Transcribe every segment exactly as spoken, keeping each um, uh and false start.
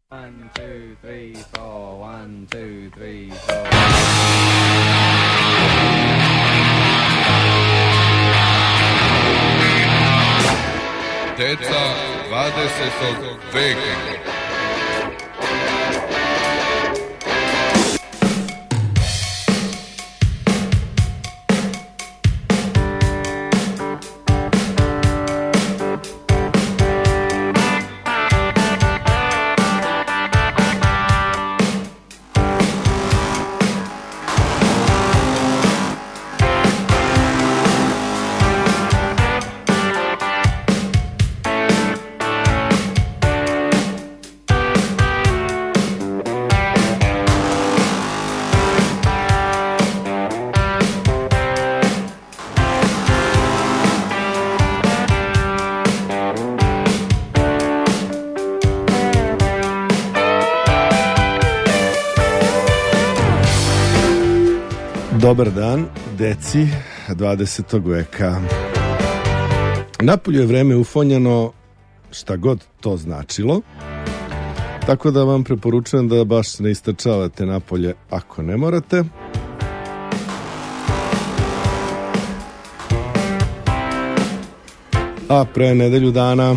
One, two, three, four, one, two, three, four. Deca dvadesetog veka. Dobar dan, deci dvadesetog veka. Napolju je vreme ufonjano, šta god to značilo, tako da vam preporučujem da baš ne istrčavate napolje ako ne morate. A pre nedelju dana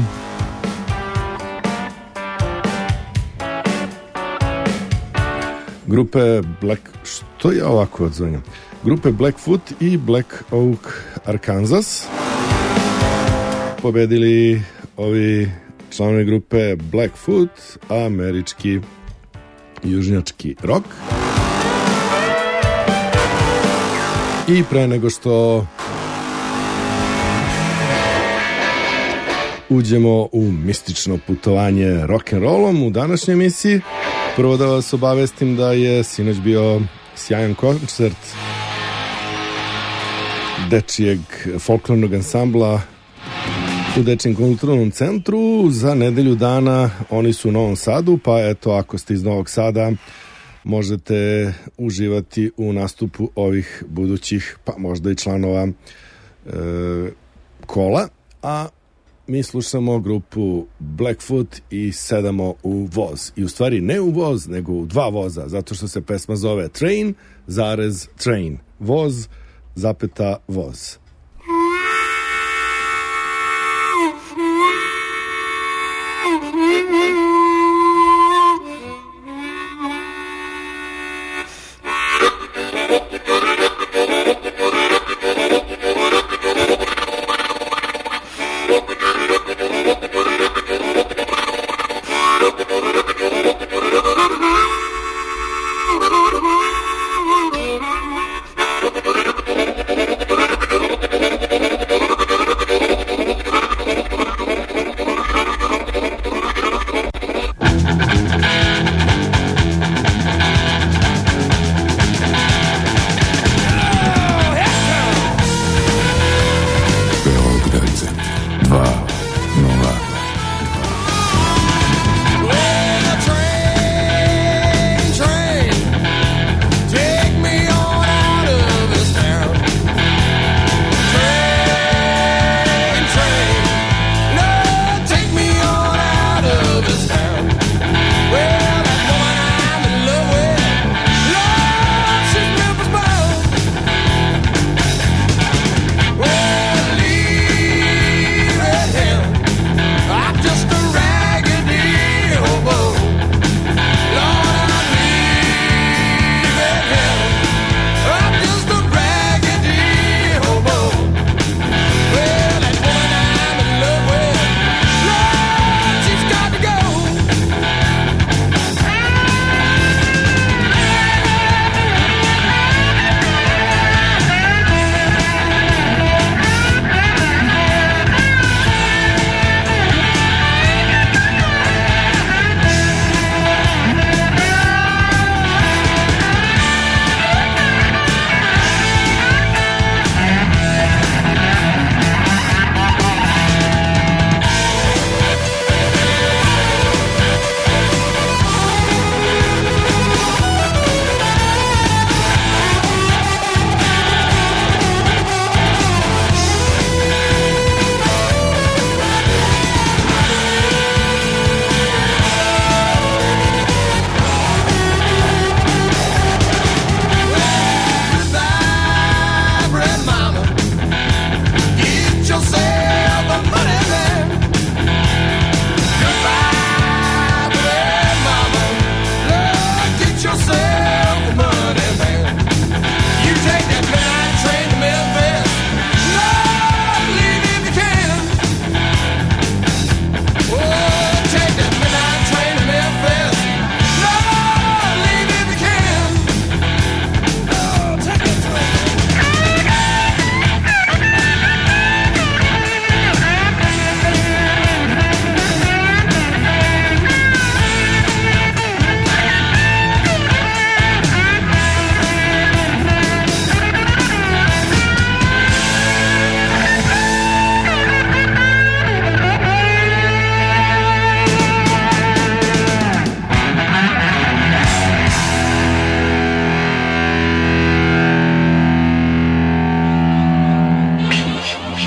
grupe Black... Što ja ovako odzvanjam? Grupe Blackfoot i Black Oak Arkansas pobedili ovi članovi grupe Blackfoot, američki južnjački rock. I pre nego što uđemo u mistično putovanje rock'n'rollom u današnjoj emisiji, prvo da vas obavestim da je sinoć bio sjajan koncert dečijeg folklornog ansambla u Dečijem kulturnom centru. Za nedelju dana oni su u Novom Sadu, pa eto, ako ste iz Novog Sada možete uživati u nastupu ovih budućih, pa možda i članova e, kola. A mi slušamo grupu Blackfoot i sedamo u voz. I u stvari ne u voz, nego u dva voza, zato što se pesma zove Train, zarez Train. Voz, zapeta voz. Thank you.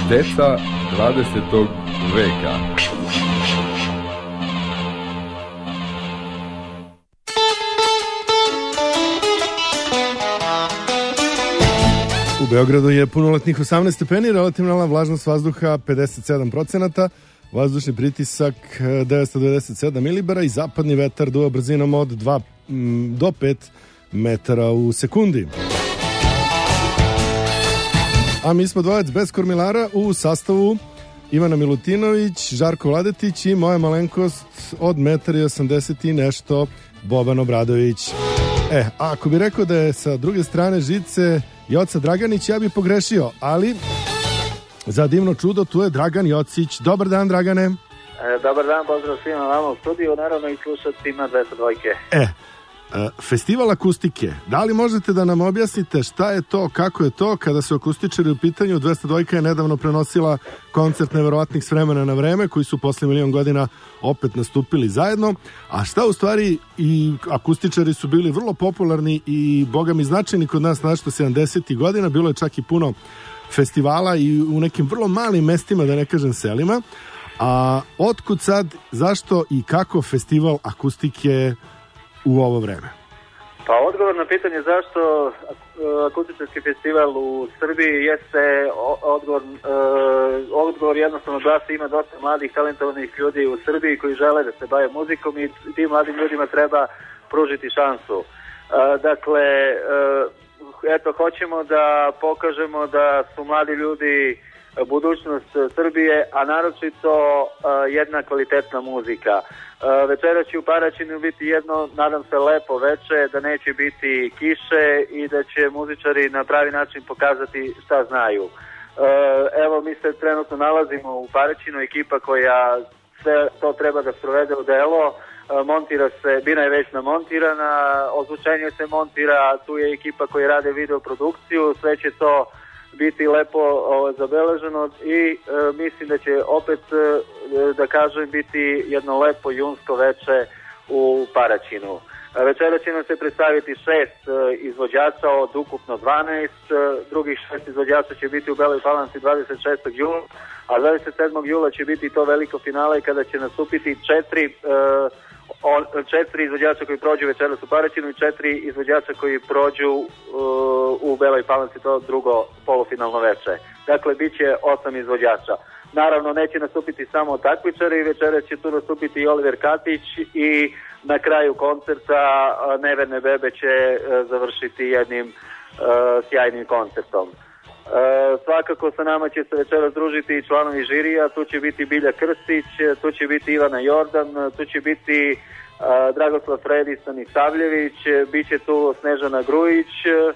Deca dvadesetog veka. U Beogradu je punoletnih osamnaest stepeni, relativna vlažnost vazduha pedeset sedam procenata, vazdušni pritisak devetsto devedeset sedam milibara i zapadni vetar duva brzinom od dva do pet metara u sekundi. A mi smo dvojac bez kormilara u sastavu Ivana Milutinović, Žarko Vladetić i moja malenkost od metar i osamdeset i nešto Boban Obradović. E, a ako bi rekao da je sa druge strane žice Joca Draganić, ja bi pogrešio, ali za divno čudo tu je Dragan Jocić. Dobar dan, Dragane. E, dobar dan, pozdrav svima vama u studiju, naravno i slušacima dvesta dvojke. E, festival akustike, da li možete da nam objasnite šta je to, kako je to, kada su akustičari u pitanju? dvesta dvojka je nedavno prenosila koncert Neverovatnih s vremena na vreme, koji su posle milion godina opet nastupili zajedno, a šta u stvari, i akustičari su bili vrlo popularni i boga mi značajni kod nas našto sedamdesetih godina, bilo je čak i puno festivala i u nekim vrlo malim mestima, da ne kažem selima, a otkud sad, zašto i kako festival akustike u ovo vreme? Pa odgovor na pitanje zašto akustičarski festival u Srbiji jeste odgovor, odgovor jednostavno da se ima dosta mladih talentovanih ljudi u Srbiji koji žele da se bave muzikom i tim mladim ljudima treba pružiti šansu. Dakle, eto, hoćemo da pokažemo da su mladi ljudi budućnost Srbije, a naročito jedna kvalitetna muzika. Večera će u Paraćinu biti jedno, nadam se, lepo veče, da neće biti kiše i da će muzičari na pravi način pokazati šta znaju. Evo, mi se trenutno nalazimo u Paraćinu, ekipa koja sve to treba da sprovede u delo. Montira se, bina je već namontirana, ozvučenje se montira, tu je ekipa koja rade video produkciju, sve će to biti lepo o, zabeleženo i e, mislim da će opet, e, da kažem, biti jedno lepo junsko veče u Paraćinu. E, večera će nam se predstaviti šest e, izvođača od ukupno dvanaest, e, drugih šest izvođača će biti u Beloj Palanci dvadeset šestog jula, a dvadeset sedmog jula će biti to veliko finale kada će nastupiti četiri e, On, četiri izvođača koji prođu večeras u Paraćinu i četiri izvođača koji prođu uh, u Beloj Palanci, to drugo polufinalno veče. Dakle, bit će osam izvođača. Naravno, neće nastupiti samo takmičari, večera će tu nastupiti i Oliver Katić i na kraju koncerta uh, Neverne bebe će uh, završiti jednim uh, sjajnim koncertom. E, svakako sa nama će se večeras družiti i članovi žirija, tu će biti Bilja Krstić, tu će biti Ivana Jordan, tu će biti e, Dragoslav Fredistan i Savljević, bit će tu Snežana Grujić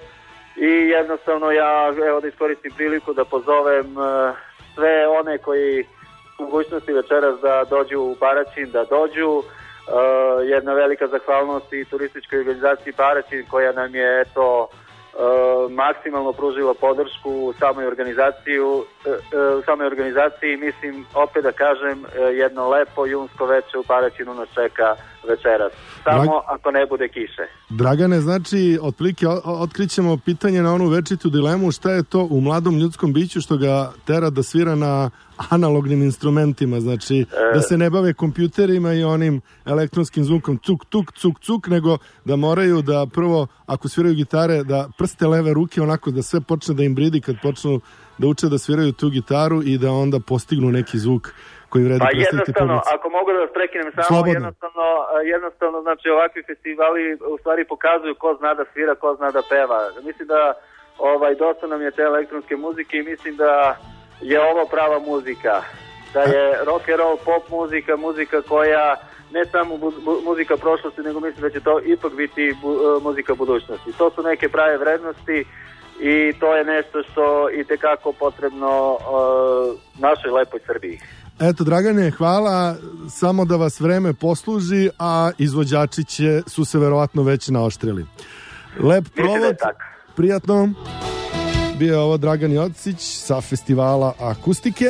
i jednostavno ja, evo, da iskoristim priliku da pozovem e, sve one koji su mogućnosti večeras da dođu u Paraćin, da dođu. E, jedna velika zahvalnost i turističkoj organizaciji Paraćin koja nam je, eto, Uh, maksimalno pružila podršku u samoj organizaciji, uh, uh, samoj organizaciji, mislim, opet da kažem, uh, jedno lepo junsko veče u Paraćinu nas čeka večeras. Samo Drag... ako ne bude kiše. Dragane, znači, otprilike otkrićemo pitanje na onu večitu dilemu, šta je to u mladom ljudskom biću što ga tera da svira na analognim instrumentima, znači e... da se ne bave kompjuterima i onim elektronskim zvukom cuk, tuk, cuk, cuk, nego da moraju da prvo, ako sviraju gitare, da prste leve ruke onako da sve počne da im bridi kad počnu da uče da sviraju tu gitaru i da onda postignu neki zvuk koji vredi pa predstaviti jednostavno, publici. ako mogu da vas prekinem samo, Slobodno. jednostavno, jednostavno, znači ovakvi festivali u stvari pokazuju ko zna da svira, ko zna da peva. Mislim da ovaj, dosta nam je te elektronske muzike i mislim da je ovo prava muzika. Da je rock and roll, pop muzika, muzika koja ne samo bu, bu, muzika prošlosti, nego mislim da će to ipak biti bu, muzika budućnosti. To su neke prave vrednosti i to je nešto što i tekako potrebno uh, našoj lepoj Srbiji. Eto, Dragane, hvala, samo da vas vreme posluži, a izvođači će, su se verovatno već naoštrili. Lep provod, prijatno. Bio je ovo Dragan Jocić sa festivala akustike.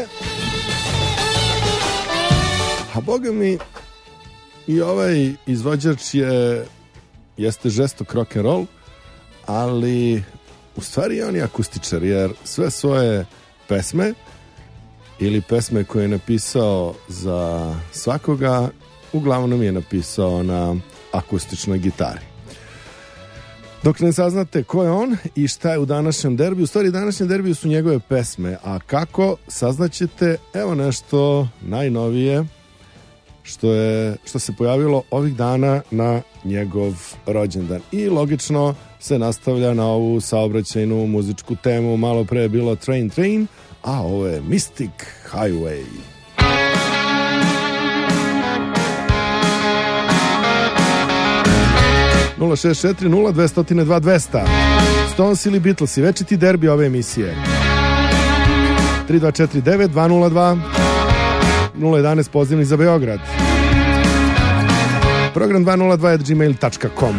A boga mi, i ovaj izvođač je, jeste žestok rock and roll, ali u stvari on je akustičar, jer sve svoje pesme ili pesme koje je napisao za svakoga, uglavnom je napisao na akustičnoj gitari. Dok ne saznate ko je on i šta je u današnjem derbiju, u stvari današnjem derbiju su njegove pesme, a kako saznaćete, evo nešto najnovije što je što se pojavilo ovih dana na njegov rođendan. I logično se nastavlja na ovu saobraćajnu muzičku temu. Malo pre je bilo Train Train, a ovo je Mystic Highway. nula šest četiri nula dve stotine dva dvesta Stones ili Beatlesi, večiti derbi ove emisije. tri dva četiri devet dva nula dva nula jedanaest pozivni za Beograd. Program dva nula dva at gmail dot com.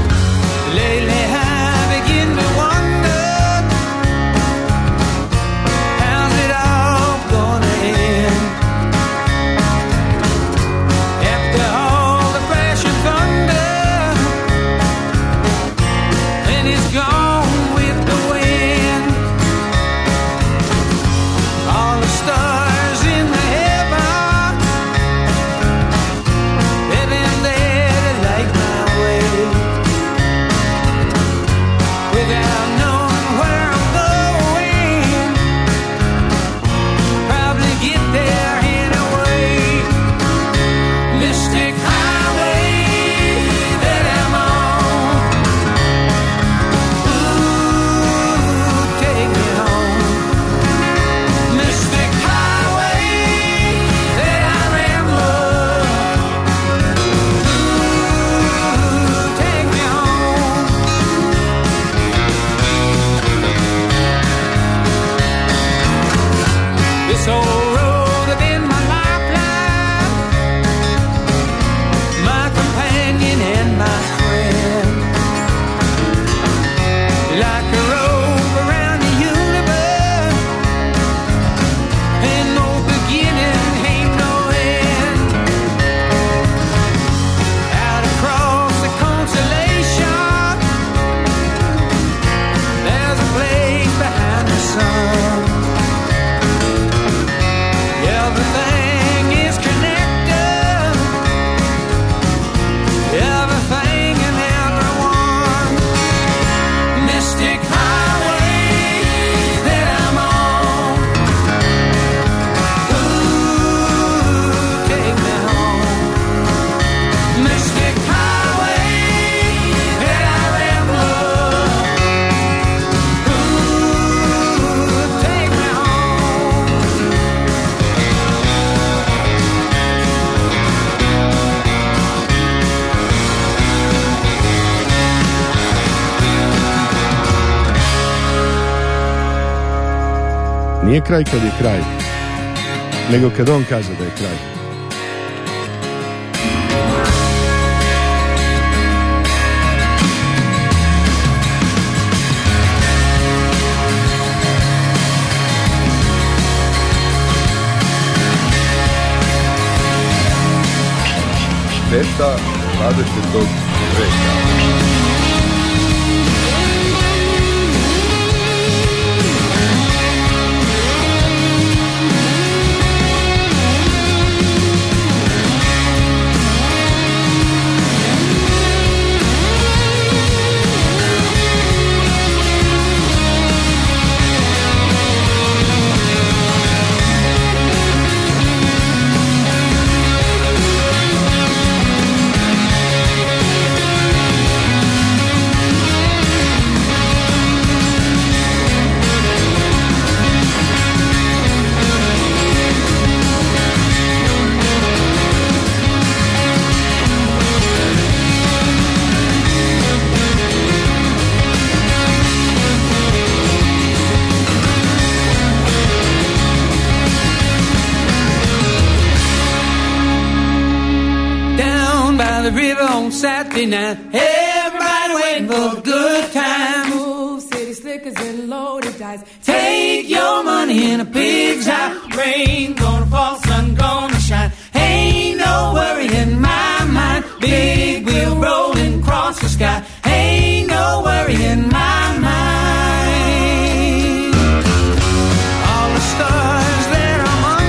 Nije kraj kad je kraj, nego kad on kaže da je kraj. Sveta dvadesetog veka. Saturday night, everybody waiting for a good time. Move, city slickers and loaded dice. Take your money in a pig's eye. Rain gonna fall, sun gonna shine. Ain't no worry in my mind. Big wheel rolling across the sky. Ain't no worry in my mind. All the stars that I'm on.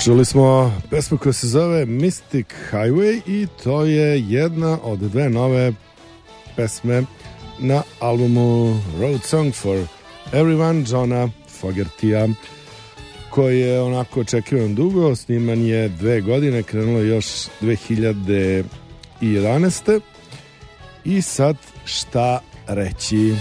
Čuli smo pesmu koja se zove Mystic Highway i to je jedna od dve nove pesme na albumu Road Song for Everyone Johna Fogertija, koji je onako očekivan dugo. Sniman je dve godine, krenulo je još dve hiljade jedanaeste. I sad šta reći?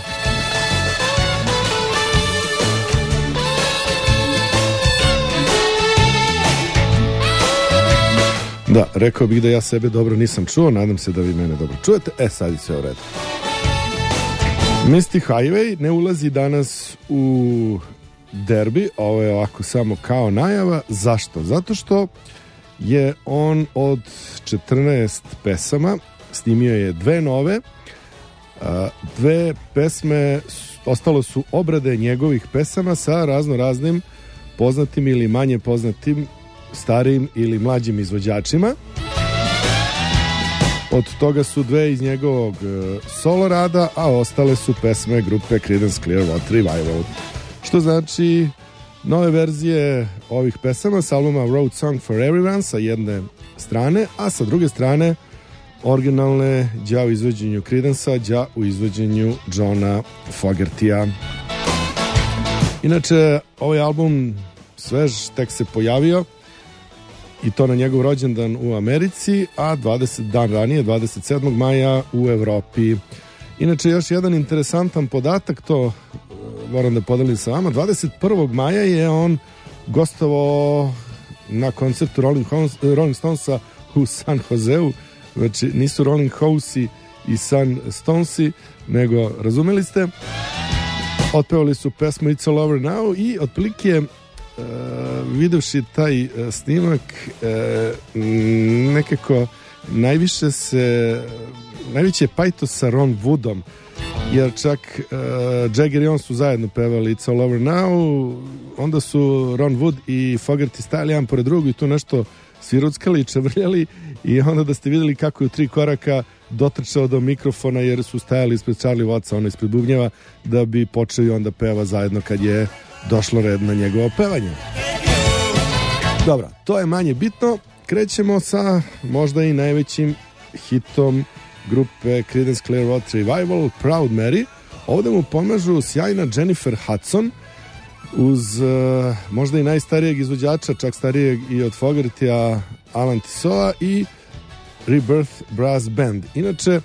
Da, rekao bih da ja sebe dobro nisam čuo, nadam se da vi mene dobro čujete. E, sad je sve u redu. Mystic Highway ne ulazi danas u derbi, ovo je ovako samo kao najava. Zašto? Zato što je on od četrnaest pesama snimio je dve nove, dve pesme ostalo su obrade njegovih pesama sa razno raznim poznatim ili manje poznatim starijim ili mlađim izvođačima. Od toga su dve iz njegovog solo rada, a ostale su pesme grupe Creedence Clearwater Revival. Što znači nove verzije ovih pesama s albuma Road Song for Everyone sa jedne strane, a sa druge strane originalne đa u izvođenju Creedence-a, đa u izvođenju Johna Fogertija. Inače, ovaj album svež tek se pojavio i to na njegov rođendan u Americi, a dvadeset dan ranije, dvadeset sedmog maja u Evropi. Inače, još jedan interesantan podatak, to moram da podelim sa vama. dvadeset prvog maja je on gostovao na koncertu Rolling, Rolling Stonesa u San Joseu. Znači, nisu Rolling Housei i San Stonesi, nego, razumeli ste, otpevali su pesmu It's All Over Now i otprilike Uh, videvši taj uh, snimak uh, nekako najviše se najveće pajto sa Ron Woodom, jer čak uh, Jagger i on su zajedno pevali It's All Over Now, onda su Ron Wood i Fogerty stajali jedan pored drugog i tu nešto sviruckali i čevrljali i onda da ste vidjeli kako je u tri koraka dotrčao do mikrofona jer su stajali ispred Charlie Wattsa, ono ispred bubnjeva, da bi počeo i onda peva zajedno kad je došlo red na njegovo pevanje. Dobro, to je manje bitno. Krećemo sa možda i najvećim hitom grupe Creedence Clearwater Revival, Proud Mary. Ovdje mu pomažu sjajna Jennifer Hudson uz uh, možda i najstarijeg izvođača, čak starijeg i od Fogertija, Alan Tissoa i Rebirth Brass Band. Inače,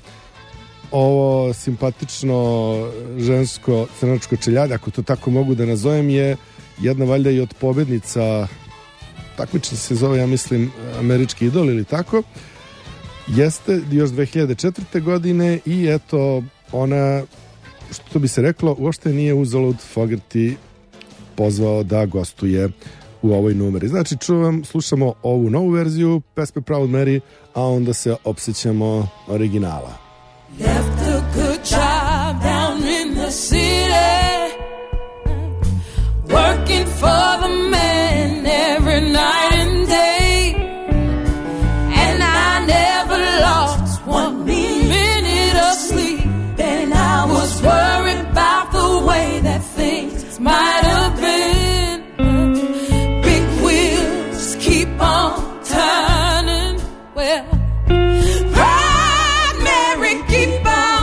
ovo simpatično žensko crnačko čeljade, ako to tako mogu da nazovem, je jedna valjda i od pobednica takmičenja se zove, ja mislim, Američki idol ili tako. Jeste još dve hiljade četvrte godine i eto, ona, što bi se reklo, uopšte nije uzalud Fogerty pozvao da gostuje u ovoj numeri. Znači, čuvam, slušamo ovu novu verziju pesme Proud Mary, a onda se opsećamo originala. Left a good job down in the city, working for the man every night and day, and I never lost one minute of sleep, and I was worried about the way that things might have been. Big wheels keep on turning, well, keep on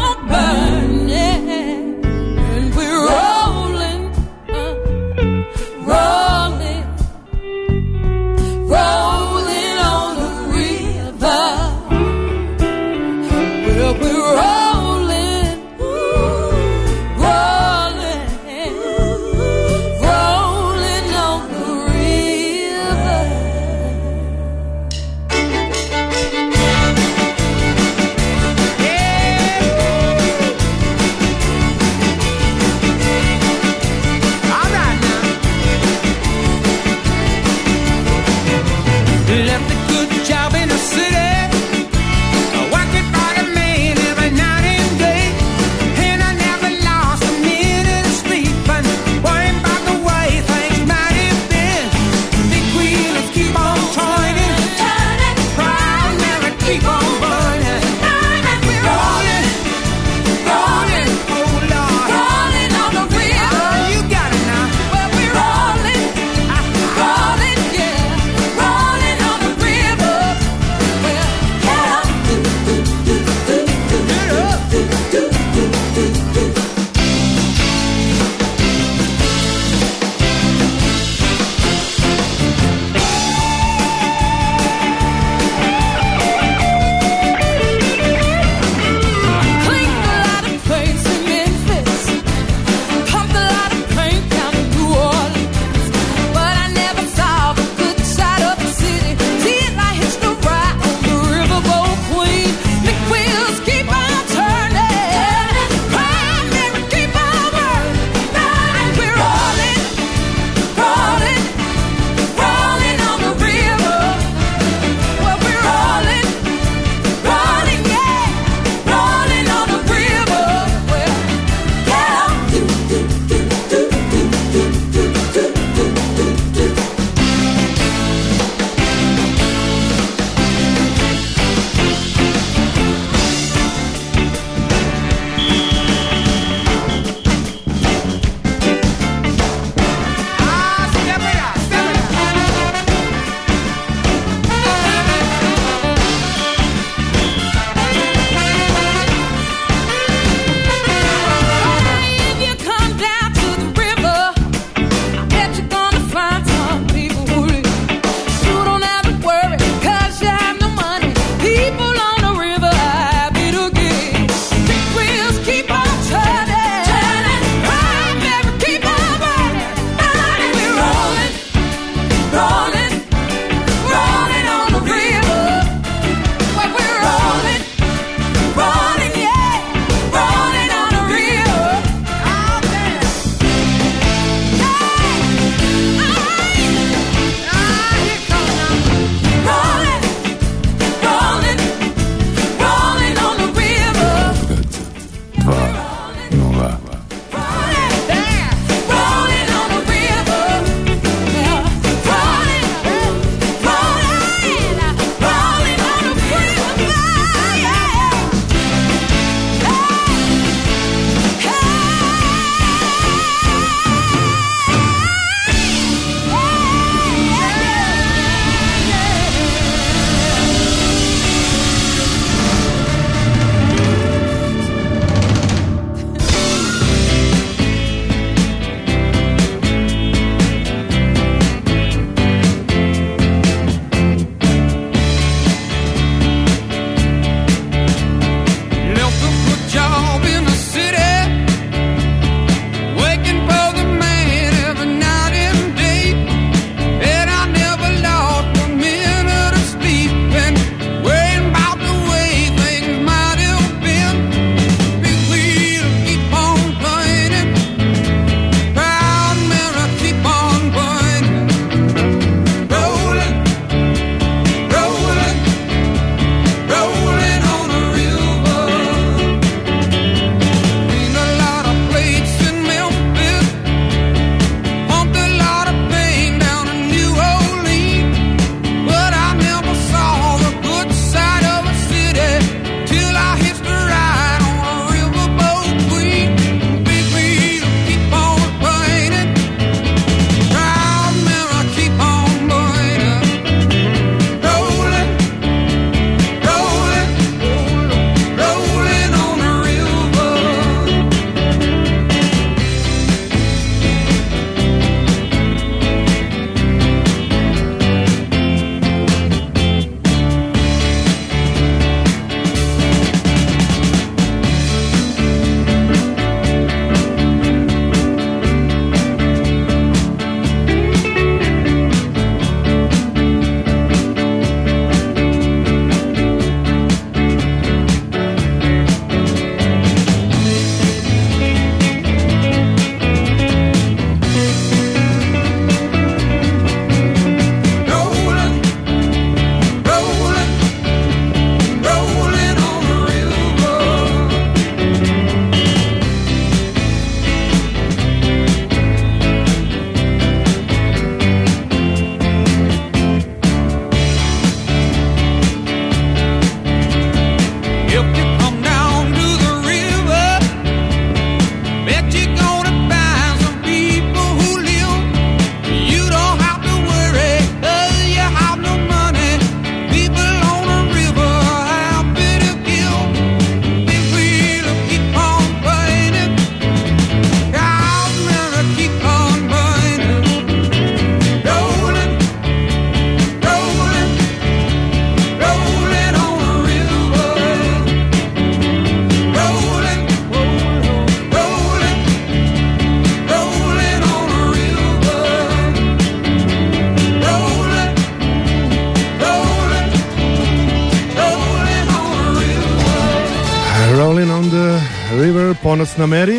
Ponosna Mary.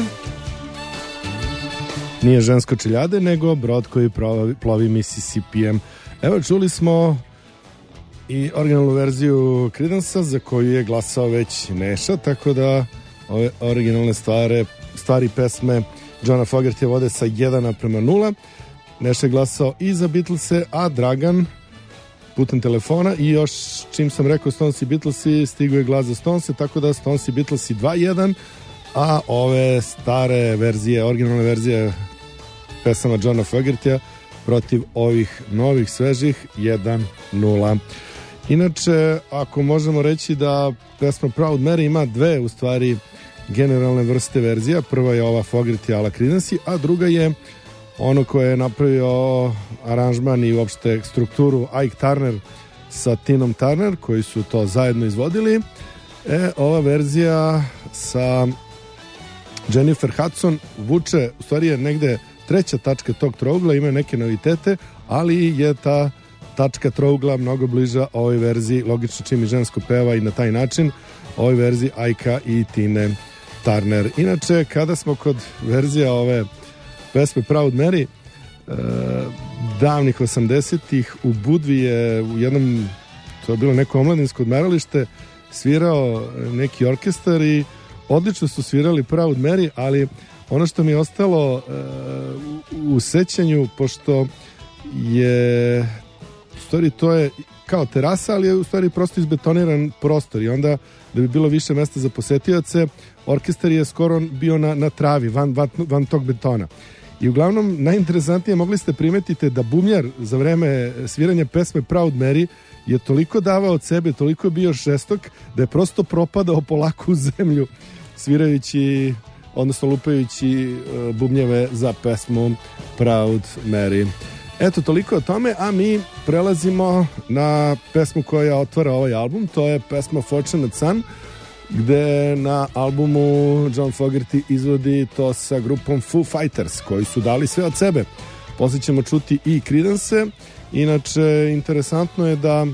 Nije žensko čeljade, nego brod koji plovi, plovi Mississippijem. Evo, čuli smo i originalnu verziju Creedence-a za koju je glasao već Neša, tako da ove originalne stvari, stvari pesme Johna Fogertija vode sa jedan prema nula. Neša je glasao i za Beatlese, a Dragan putem telefona i još čim sam rekao Stones i Beatlesi stigao je glas za Stonese, tako da Stones i Beatlesi dva jedan, a ove stare verzije, originalne verzije pesama Johna Fogertija protiv ovih novih svežih jedan nula. Inače, ako možemo reći da pesma Proud Mary ima dve u stvari generalne vrste verzija, prva je ova Fogerty a la Creedence, a druga je ono koje je napravio aranžman i uopšte strukturu Ike Turner sa Tinom Turner, koji su to zajedno izvodili. E, ova verzija sa Jennifer Hudson vuče, u stvari je negde treća tačka tog trougla, ima neke novitete, ali je ta tačka trougla mnogo bliža ovoj verziji, logično čim i žensko peva i na taj način, ovoj verziji Ajka i Tine Turner. Inače, kada smo kod verzija ove pesme Proud Mary, e, davnih osamdesetih u Budvi je u jednom, to je bilo neko omladinsko odmaralište, svirao neki orkestar i odlično su svirali Proud Mary, ali ono što mi je ostalo e, u, u sećanju, pošto je u stvari to je kao terasa, ali je u stvari prosto izbetoniran prostor i onda da bi bilo više mesta za posetioce, orkestar je skoro bio na, na travi, van, van, van tog betona. I uglavnom, najinteresantnije, mogli ste primetiti da bumljar za vreme sviranja pesme Proud Mary je toliko davao od sebe, toliko bio žestok, da je prosto propadao polako u zemlju, svirajući, odnosno lupajući uh, bubnjeve za pesmu Proud Mary. Eto, toliko o tome, a mi prelazimo na pesmu koja otvara ovaj album, to je pesma Fortunate Son, gde na albumu John Fogerty izvodi to sa grupom Foo Fighters, koji su dali sve od sebe. Poslije ćemo čuti i Creedence. Inače, interesantno je da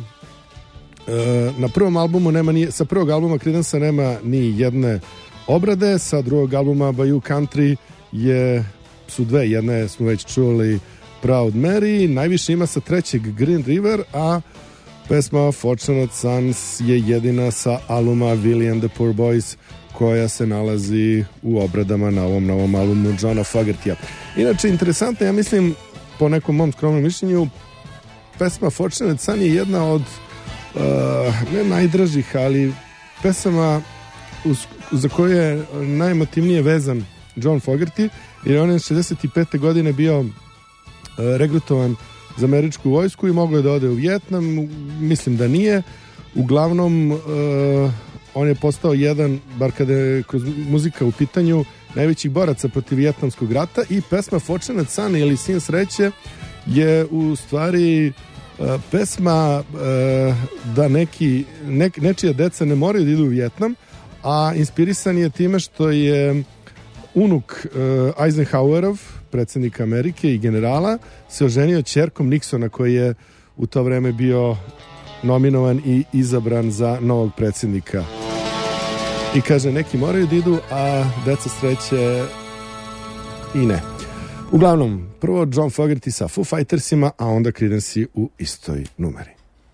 e, na prvom albumu nema ni, sa prvog albuma Creedence nema ni jedne obrade, sa drugog albuma Bayou Country je, su dve, jedne smo već čuli Proud Mary, najviše ima sa trećeg Green River, a pesma Fortunate Sons je jedina sa albuma Willie and the Poor Boys koja se nalazi u obradama na ovom novom albumu Johna Fogertija. Inače, interesantno, ja mislim, po nekom mom skromnom mišljenju, pesma Fortunate Son je jedna od uh, ne najdražih, ali pesama uz, za koje je najemotivnije vezan John Fogerty, jer on je šezdeset pete godine bio uh, regrutovan za američku vojsku i mogao je da ode u Vijetnam, mislim da nije. Uglavnom, uh, on je postao jedan, bar kada je kroz muzika u pitanju, najvećih boraca protiv Vijetnamskog rata i pesma Fortunate Son ili Sin sreće je u stvari uh, pesma uh, da neki, nek, nečija deca ne moraju da idu u Vijetnam, a inspirisan je time što je unuk uh, Eisenhowerov, predsjednika Amerike i generala, se oženio ćerkom Nixona, koji je u to vreme bio nominovan i izabran za novog predsjednika. I kaže, neki moraju da idu, a deca sreće i ne. Uglavnom, prvo John Fogerty sa Foo Fightersima, a onda Creedence u istoj numeri.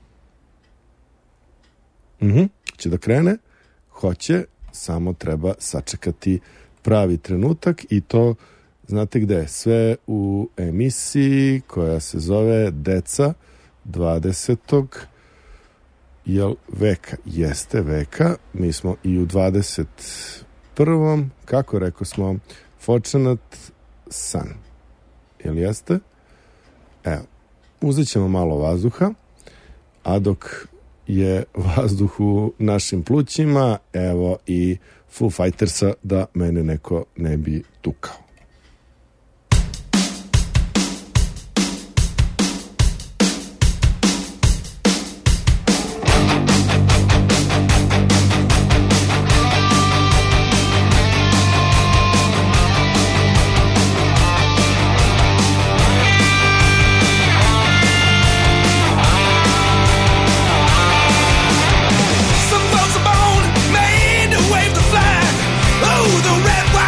Mhm, će da krene? Hoće, samo treba sačekati pravi trenutak i to znate gde? Sve u emisiji koja se zove Deca dvadesetog Jel veka? Jeste veka. Mi smo i u dvadeset prvom Kako rekao smo? Fortunate Son. Jel jeste? Evo, uzet ćemo malo vazduha, a dok je vazduh u našim plućima, evo i Foo Fightersa da mene neko ne bi tukao. Some folks are born made to wave the flag. Oh, the red, white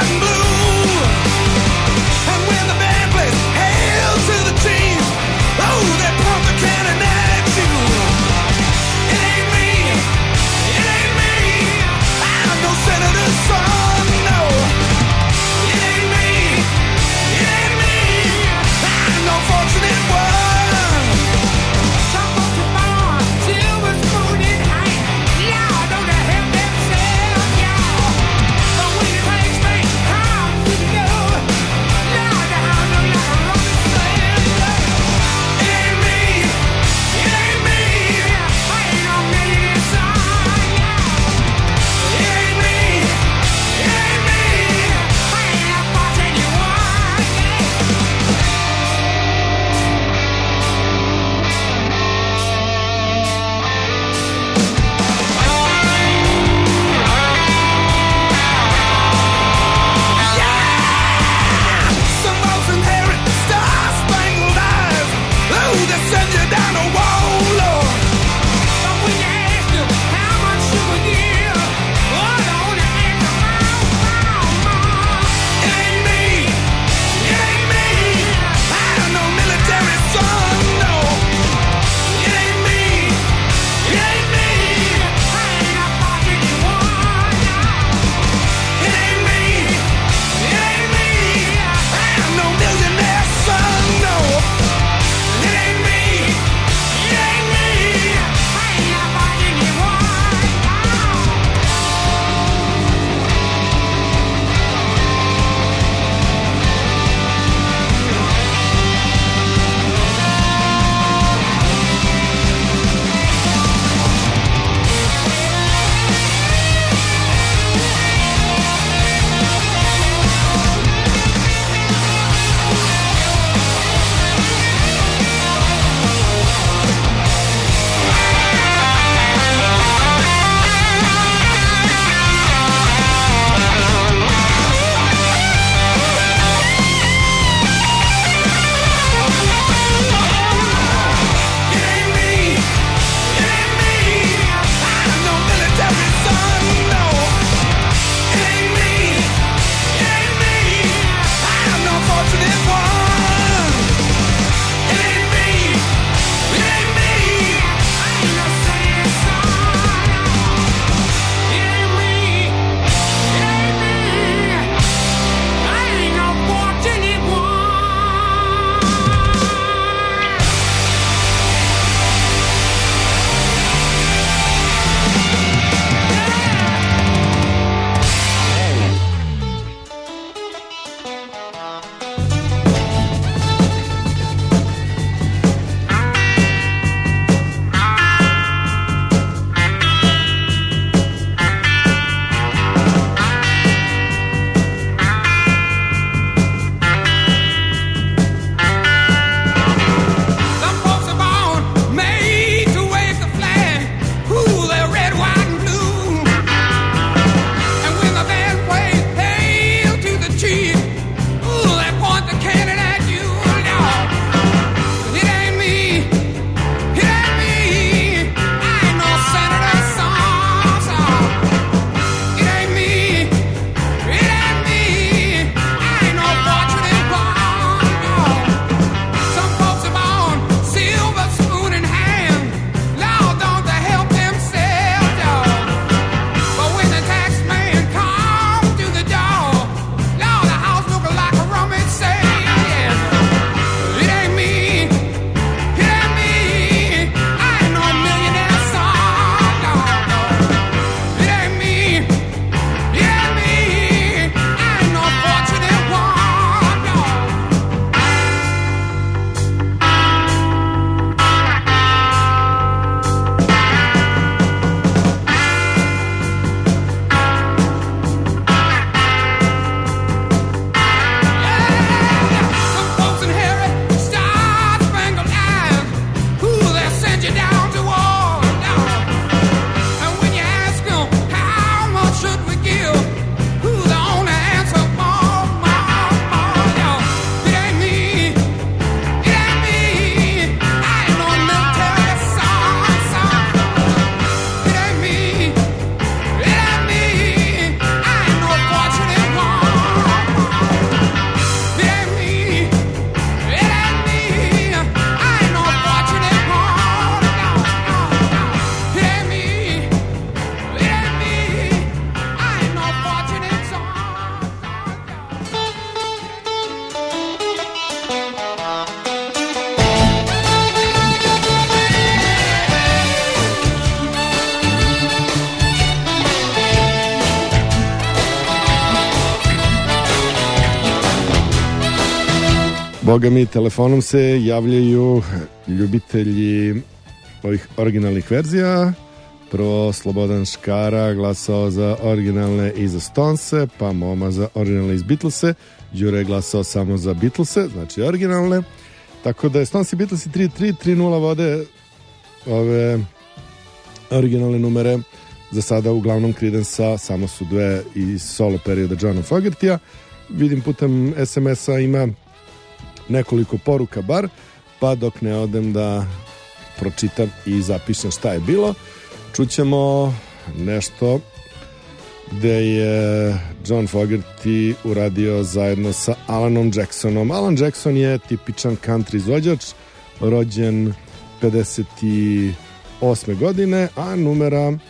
Boga mi, telefonom se javljaju ljubitelji ovih originalnih verzija. Prvo Slobodan Škara glasao za originalne i za Stonese, pa Moma za originalne iz Beatlese. Đure je glasao samo za Beatlese, znači originalne. Tako da je Stonesi Beatlesi tri tri tri nula vode ove originalne numere. Za sada uglavnom Creedence-a samo su dve iz solo perioda Johna Fogertija. Vidim putem es em es-a ima nekoliko poruka bar, pa dok ne odem da pročitam i zapišem šta je bilo, čućemo nešto gde je John Fogerty uradio zajedno sa Alanom Jacksonom. Alan Jackson je tipičan country izvođač, rođen pedeset osme godine, a numera uh,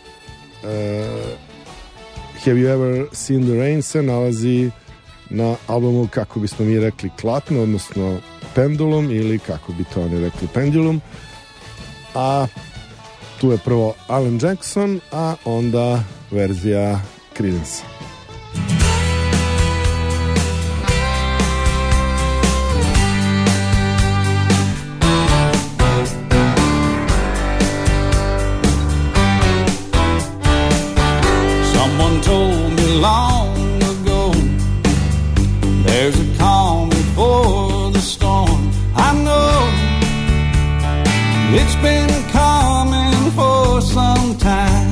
Have You Ever Seen the Rain se nalazi na albumu, kako bismo mi rekli, Klatno, odnosno Pendulum, ili kako bi to oni rekli, Pendulum. A tu je prvo Alan Jackson, a onda verzija Creedence. Someone told me long ago there's a calm before the storm. I know it's been coming for some time.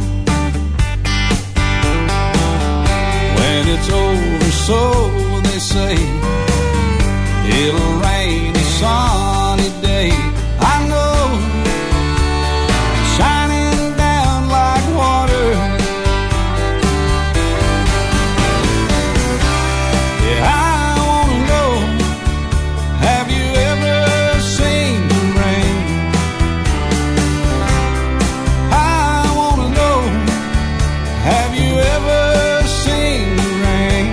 When it's over, so they say, it'll rain a sunny day. I know, shining down like water. Yeah, I wanna know, have you ever seen the rain? I wanna know, have you ever seen the rain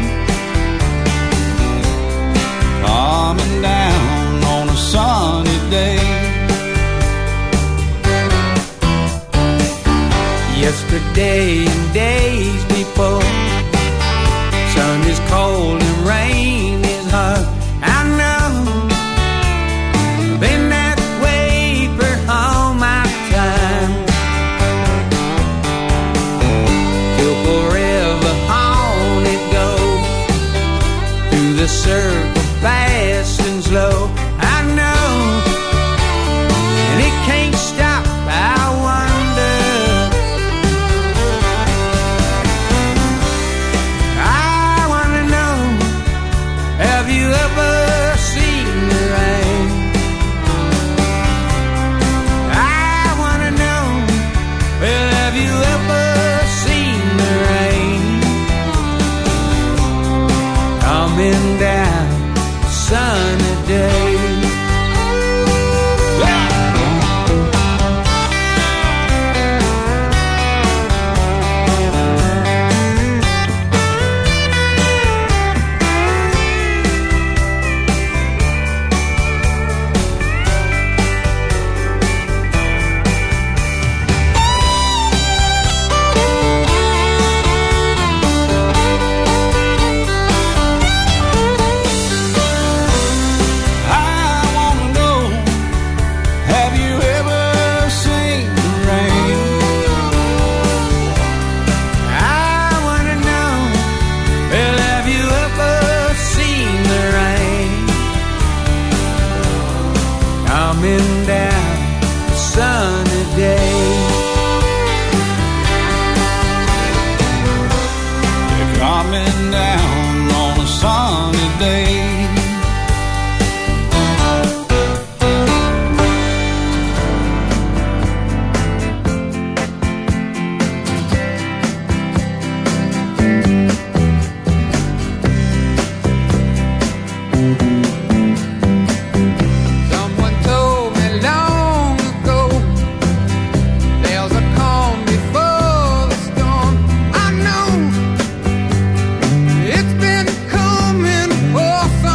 coming down on a sunny day? Yesterday and days before, sun is cold and rain is hot. I know, been that way for all my time. Till forever on it goes, through the circle fast and slow. I know, and it can't stop. I wonder, I wanna know, have you ever seen the rain? I wanna know, well, have you ever seen the rain coming down a sunny day? Coming down a sunny day. You're coming down on a sunny day. Someone told me long ago there's a calm before the storm. I know it's been coming for some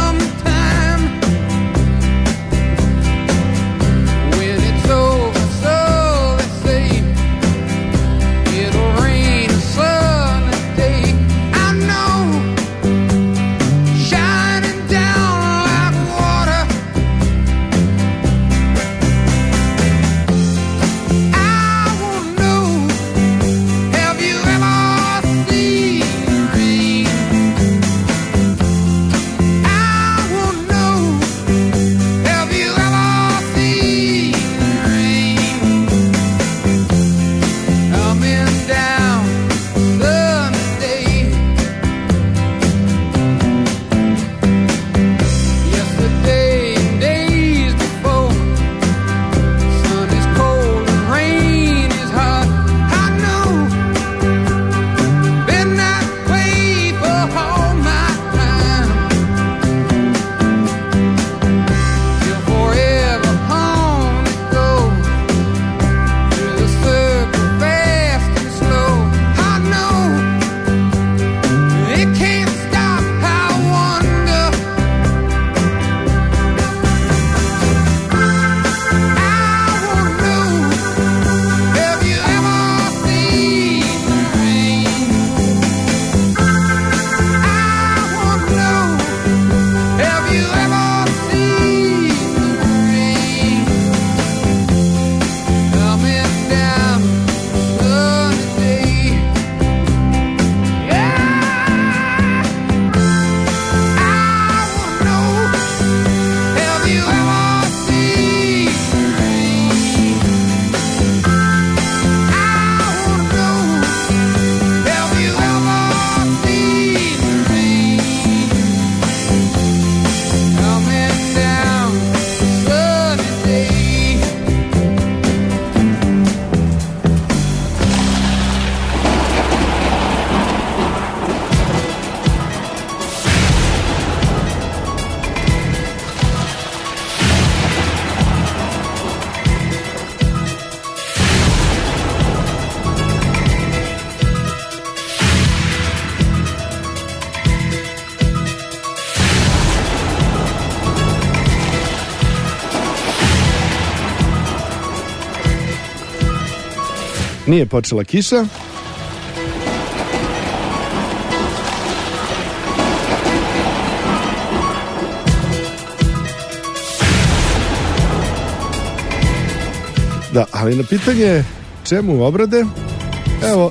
Nije počela kiša. Da, ali na pitanje čemu obrade, evo,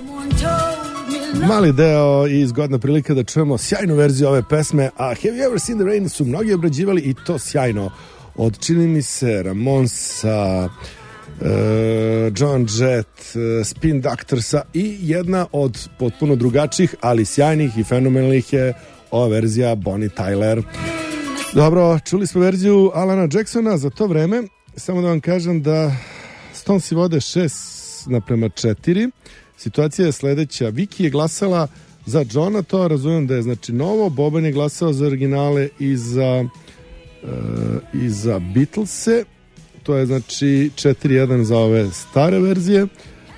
mali deo i zgodna prilika da čujemo sjajnu verziju ove pesme, a Have You Ever Seen the Rain su mnogi obrađivali i to sjajno. Od, čini mi se, Ramonsa, uh, John Jett, uh, Spin Doctorsa i jedna od potpuno drugačijih, ali sjajnih i fenomenalnih je ova verzija Bonnie Tyler. Dobro, čuli smo verziju Alana Jacksona. Za to vreme, samo da vam kažem da Stonesi vode šest naprema četiri. Situacija je sledeća. Viki je glasala za Johna, to razumijem da je znači novo. Boban je glasao za originale i za uh, i za Beatlese. To je znači četiri jedan za ove stare verzije.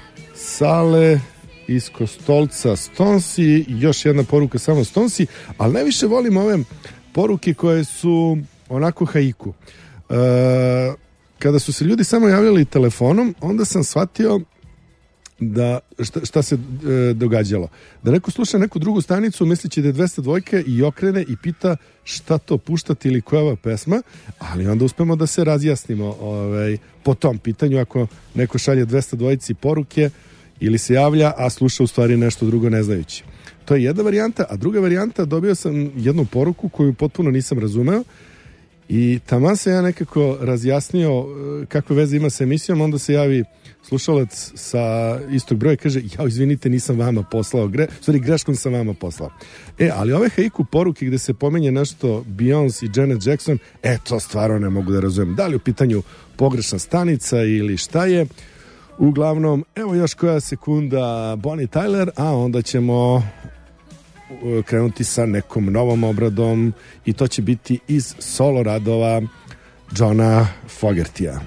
Sale iz Kostolca Stonesi, još jedna poruka samo Stonesi, ali najviše volim ove poruke koje su onako haiku. Uh, kada su se ljudi samo javljali telefonom, onda sam shvatio da šta, šta se e, događalo. Da neko sluša neku drugu stanicu misleći da je dvesta dva i okrene i pita šta to puštati ili koja je ova pesma, ali onda uspemo da se razjasnimo ovaj, po tom pitanju ako neko šalje dvesta dva poruke ili se javlja, a sluša u stvari nešto drugo ne znajući. To je jedna varijanta, a druga varijanta, dobio sam jednu poruku koju potpuno nisam razumeo i taman se ja nekako razjasnio kakve veze ima sa emisijom, onda se javi slušalac sa istog broja i kaže, jao, izvinite, nisam vama poslao, Gre, sorry, greškom sam vama poslao. E, ali ove haiku poruke gde se pomenje nešto Beyoncé i Janet Jackson, e, to stvarno ne mogu da razumem. Da li u pitanju pogrešna stanica ili šta je? Uglavnom, evo još koja sekunda Bonnie Tyler, a onda ćemo krenuti sa nekom novom obradom i to će biti iz solo radova Johna Fogertija.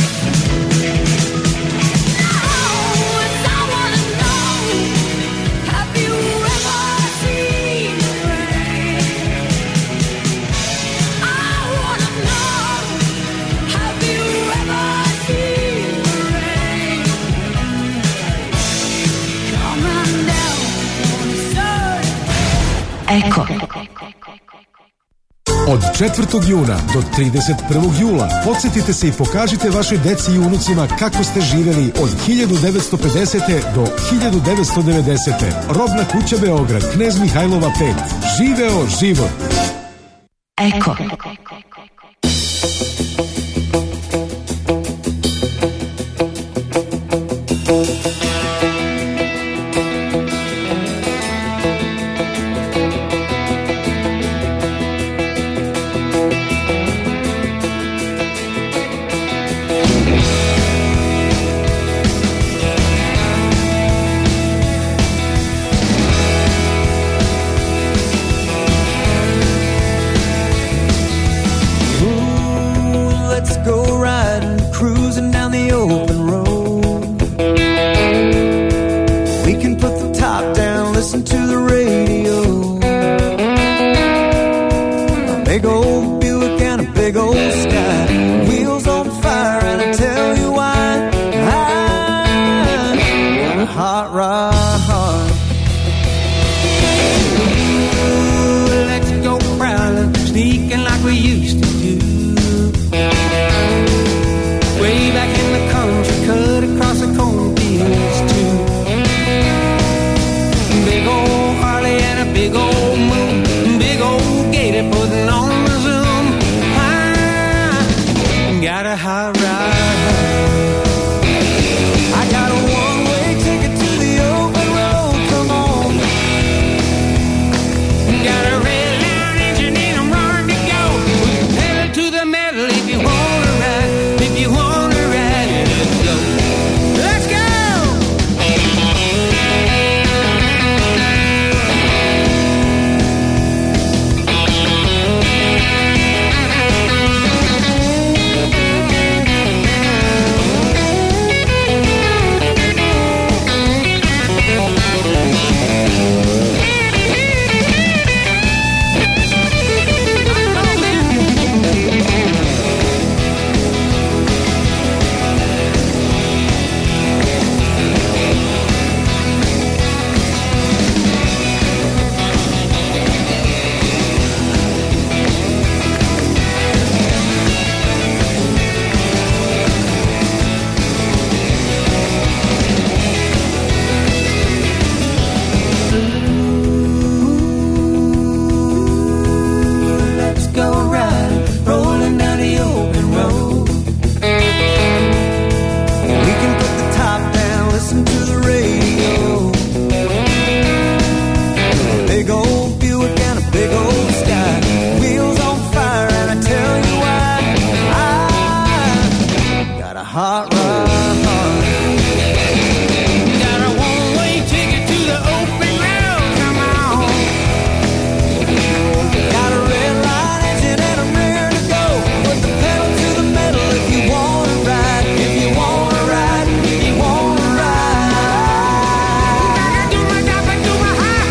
Eko. Od četvrtog juna do trideset prvog jula podsjetite se i pokažite vašoj deci i unucima kako ste živeli od hiljadu devetsto pedesete do hiljadu devetsto devedesete. Robna kuća Beograd, Knez Mihajlova pet. Živeo život. Eko. listen to the radio. Big old Buick and a big old sky. Wheels on fire and I tell you why. I got a hot rod heart. Got a one-way ticket to the open road. Come on. Got a red light engine and I'm ready to go. Put the pedal to the metal if you wanna ride. If you wanna ride, if you wanna ride. I do my job, I do my high,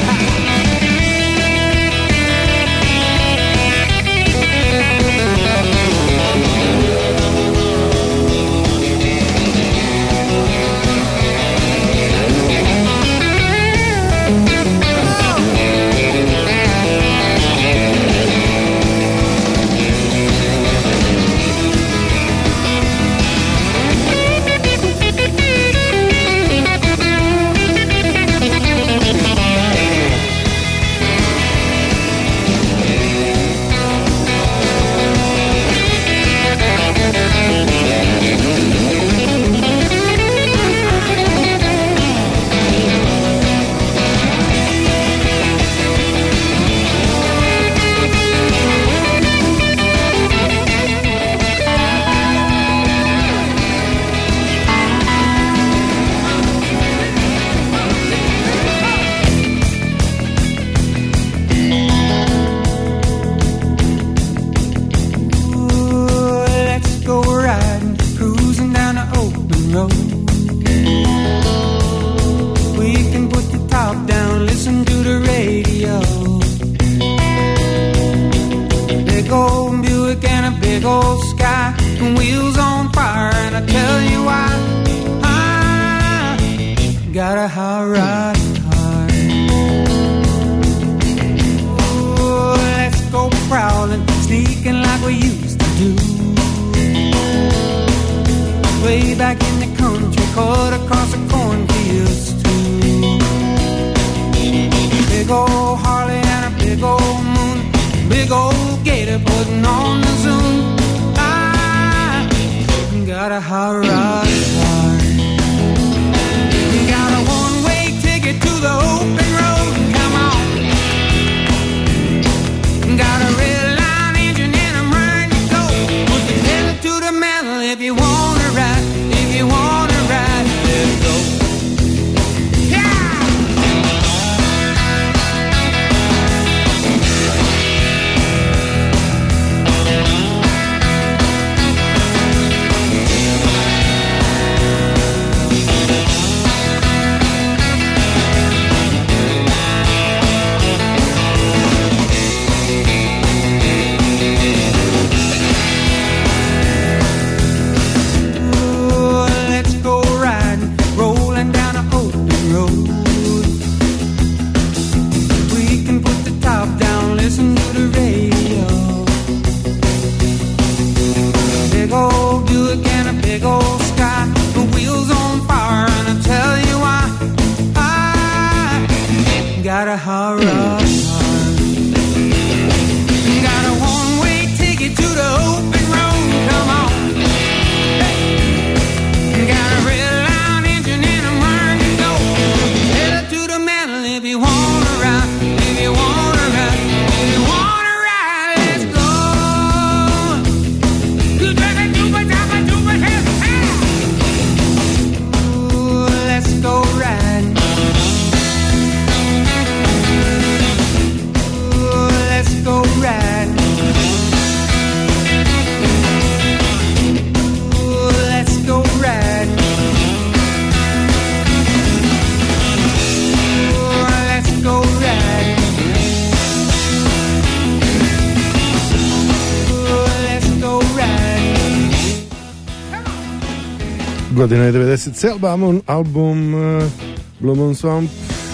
Godina je devedeset sedam, album, album uh, Blue Moon Swamp.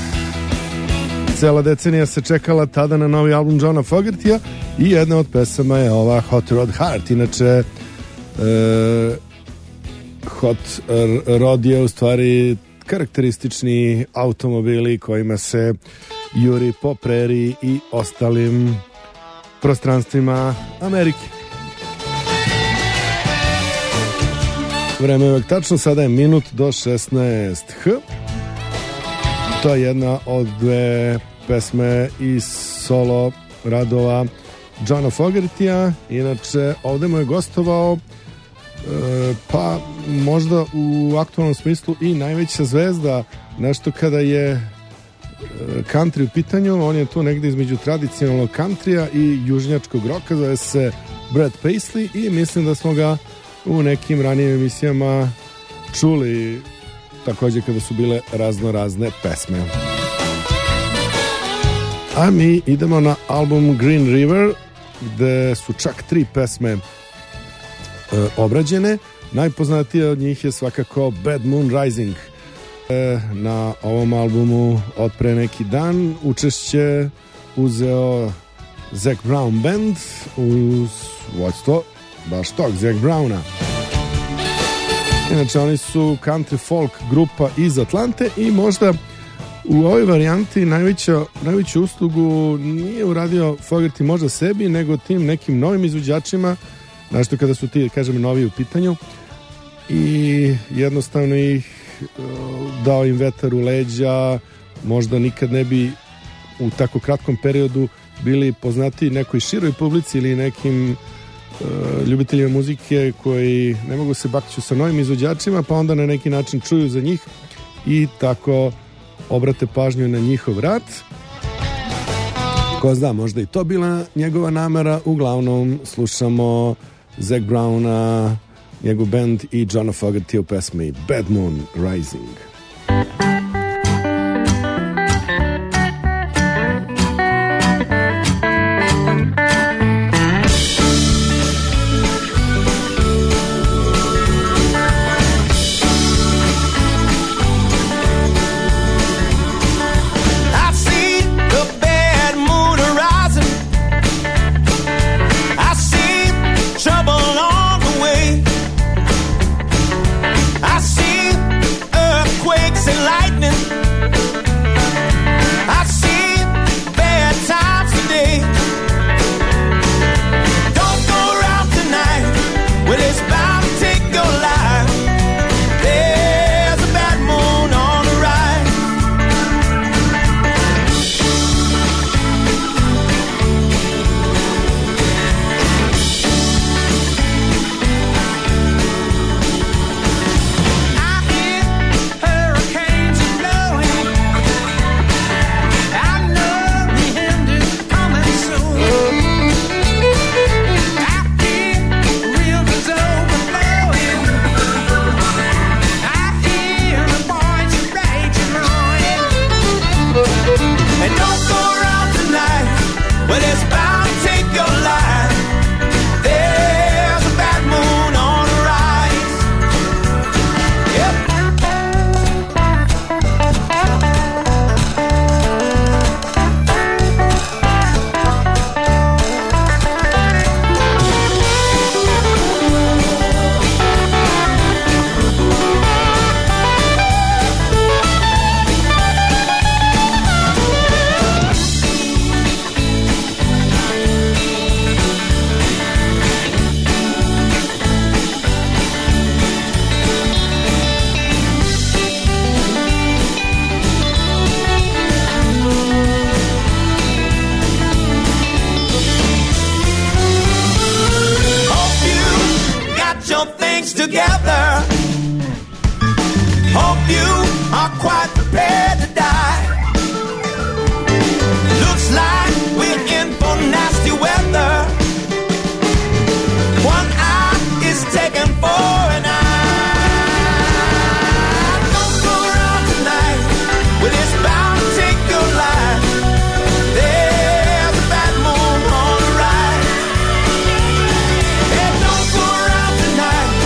Cela decenija se čekala tada na novi album Johna Fogertija i jedna od pesama je ova Hot Rod Heart. Inače, uh, Hot Rod je u stvari karakteristični automobili kojima se juri po preriji i ostalim prostranstvima Amerike. Vreme je uvek tačno, sada je minut do šesnaest h. To je jedna od dve pesme iz solo radova Johna Fogertija. Inače, ovde mu je gostovao e, pa možda u aktualnom smislu i najveća zvezda, nešto kada je e, country u pitanju. On je tu negde između tradicionalnog countrya i južnjačkog roka, zove se Brad Paisley i mislim da smo ga u nekim ranijim emisijama čuli takođe kada su bile razno razne pesme. A mi idemo na album Green River, gde su čak tri pesme e, obrađene. Najpoznatija od njih je svakako Bad Moon Rising. E, na ovom albumu od pre neki dan učešće uzeo Zac Brown Band uz vodstvo baš tog Zac Browna. Inače, oni su country folk grupa iz Atlante i možda u ovoj varijanti najveća, najveću uslugu nije uradio Fogerty možda sebi, nego tim nekim novim izvođačima, našto kada su ti, kažem, novi u pitanju, i jednostavno ih dao im vetar u leđa. Možda nikad ne bi u tako kratkom periodu bili poznati nekoj široj publici ili nekim uh, ljubiteljima muzike koji ne mogu se bakću sa novim izvođačima, pa onda na neki način čuju za njih i tako obrate pažnju na njihov rad. Ko zna, možda i to bila njegova namera. Uglavnom slušamo Zac Browna, njegov band i Johna Fogerty u pesmi Bad Moon Rising.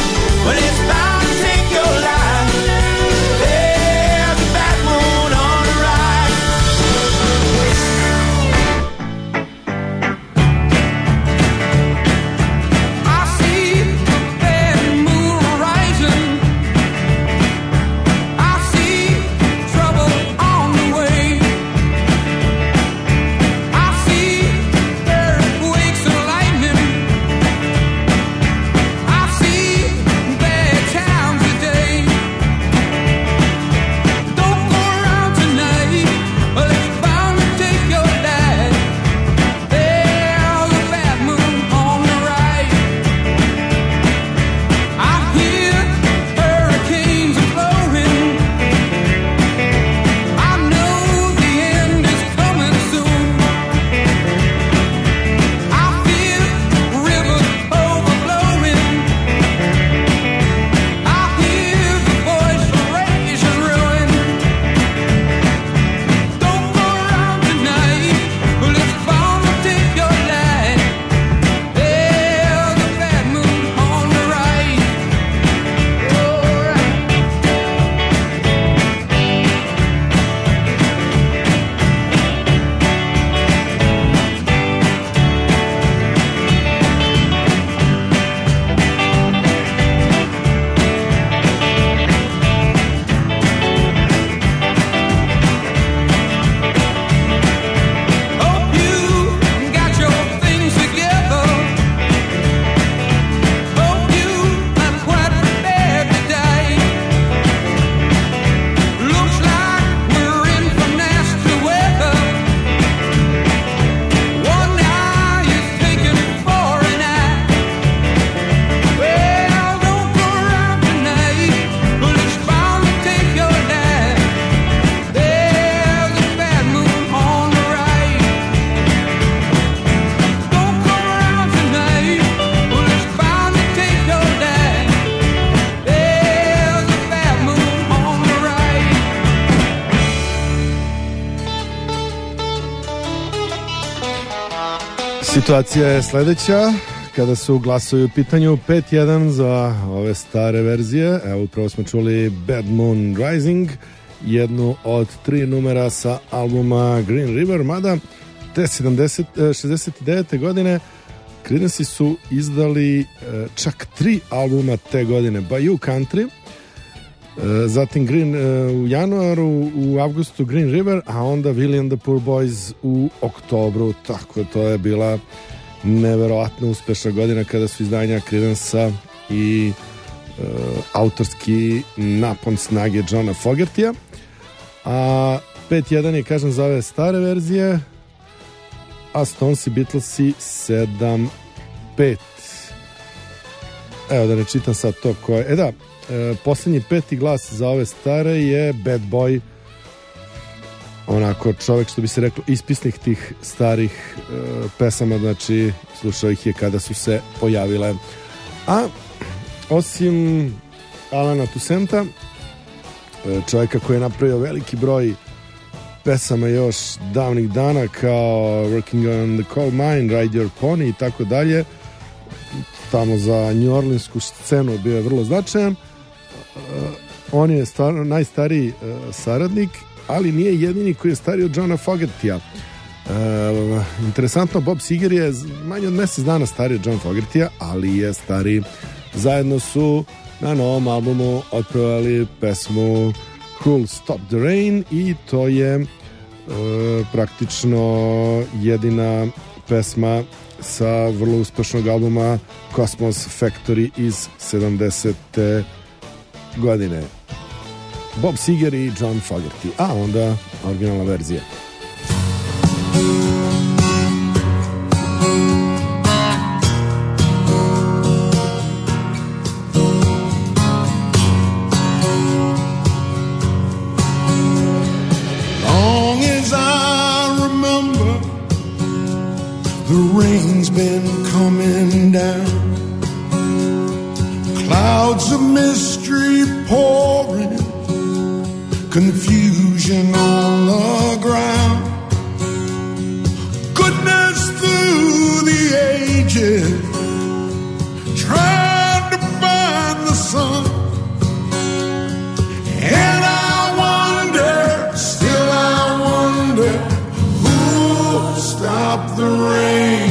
Well, it's bound to take your life. There's a bad moon on the Situacija je sledeća. Kada su glasovi u pitanju pet jedan za ove stare verzije. Evo, upravo smo čuli Bad Moon Rising, jednu od tri numera sa albuma Green River, mada te sedamdeset, šezdeset devete godine Creedence su izdali čak tri albuma te godine. Bayou Country, zatim Green u januaru, u avgustu Green River, a onda Willie and the Poor Boys u oktobru, tako to je bila neverovatno uspešna godina kada su izdanja Creedence-a i e, autorski napon snage Johna Fogertija. A pet jedan je, kažem, za ove stare verzije, a Stones i Beatlesi sedam pet. Evo da ne čitam sad to koje. E da, e, posljednji peti glas za ove stare je Bad Boy, onako čovjek, što bi se reklo, ispisnik tih starih e, pesama, znači slušao ih je kada su se pojavile. A osim Alana Toussainta, e, čovjeka koji je napravio veliki broj pesama još davnih dana, kao Working on the Coal Mine, Ride Your Pony i tako dalje, tamo za New Orleansku scenu bio je vrlo značajan. E, on je stvarno najstariji e, saradnik, ali nije jedini koji je stariji od Johna Fogertija. E, interesantno, Bob Seger je manje od mjesec dana stariji od John Fogertija, ali je stariji. Zajedno su na novom albumu otpevali pesmu Who'll Stop the Rain i to je e, praktično jedina pesma sa vrlo uspešnog albuma Cosmos Factory iz sedamdesete godine. Bob Seger i John Fogerty, a onda originalna verzija. Long as I remember, the rain's been coming down, clouds of mystery pouring, confusion on the ground, goodness through the ages, trying to find the sun. And I wonder, still I wonder, who'll stop the rain?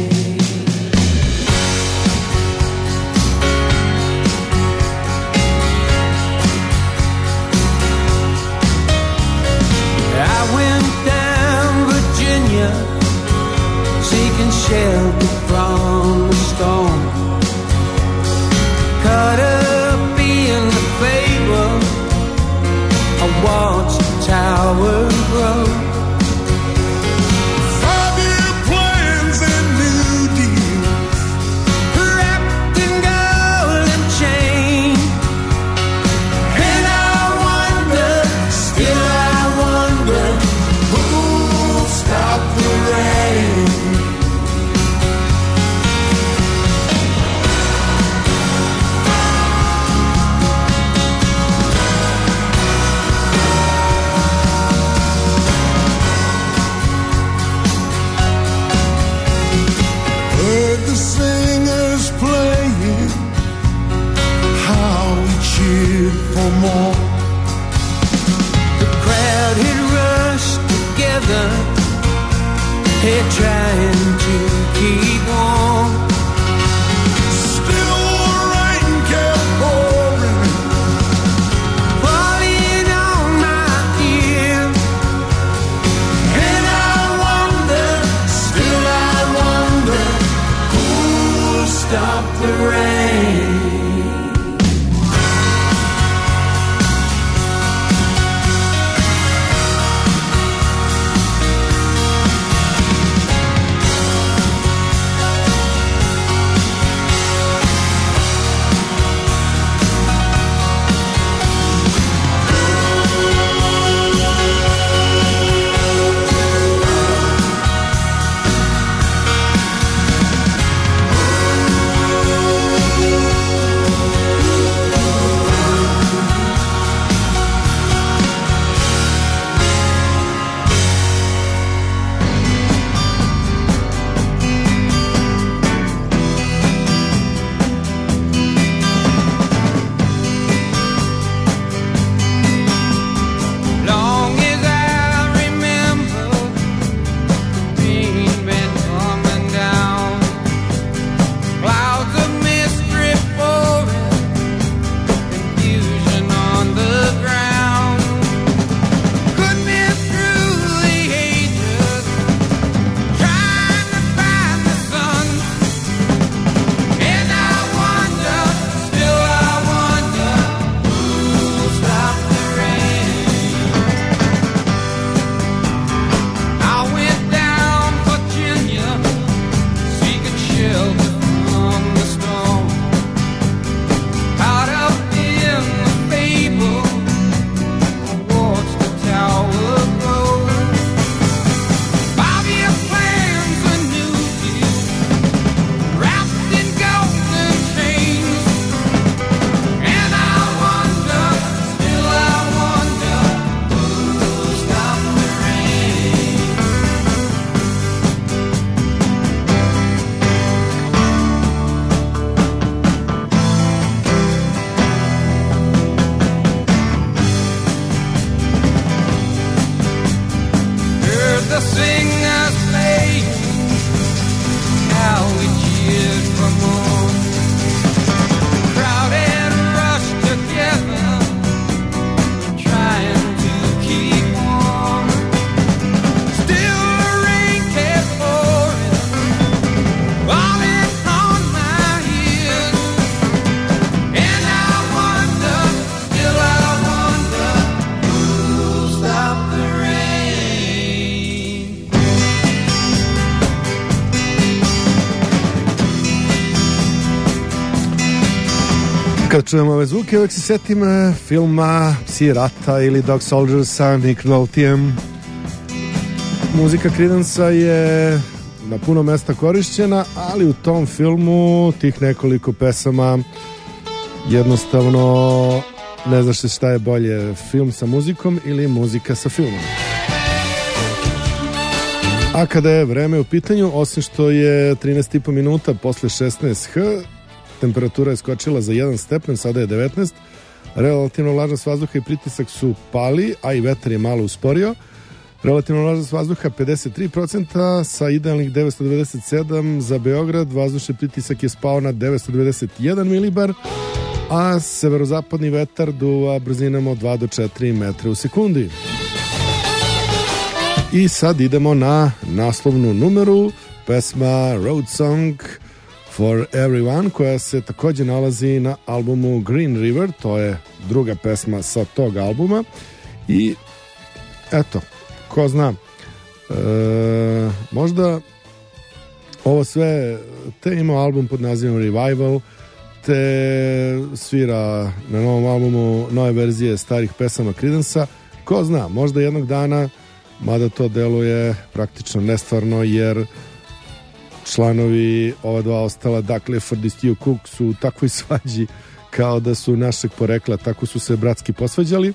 Shelter from the storm, caught up in the fable, I watched the tower grow. Five-year plans and new deals, wrapped in gold and chain. And I wonder, still I wonder, who'll stop the rain? singers playing, how we cheered for more. The crowd had rushed together, here trying to keep warm. Still the rain kept pouring, falling on my ear. And I wonder, still I wonder, who'll stop the rain? Kad čujem ove zvuke, uvek se setim eh, filma Psi rata ili Dog Soldiers sa Nick Noltejem. Muzika Creedence je na puno mesta korišćena, ali u tom filmu tih nekoliko pesama jednostavno ne znaš se šta je bolje, film sa muzikom ili muzika sa filmom. A kada je vreme u pitanju, osim što je trinaest i po minuta posle šesnaest ha, temperatura je skočila za jedan stepen, sada je devetnaest. Relativno vlažnost vazduha i pritisak su pali, a i vetar je malo usporio. Relativno vlažnost vazduha pedeset tri procenta sa idealnih devetsto devedeset sedam za Beograd. Vazdušni pritisak je spao na devetsto devedeset jedan milibar, a severozapadni vetar duva brzinom od dva do četiri metra u sekundi. I sad idemo na naslovnu numeru, pesma Road Song for Everyone, koja se također nalazi na albumu Green River, to je druga pesma sa tog albuma. I eto, ko zna, e, možda ovo sve, te ima album pod nazivom Revival, te svira na novom albumu nove verzije starih pesama Creedence-a, ko zna, možda jednog dana, mada to deluje praktično nestvarno, jer članovi ova dva ostala, Doug Clifford i Steve Cook, su u takvoj svađi kao da su našeg porekla, tako su se bratski posvađali.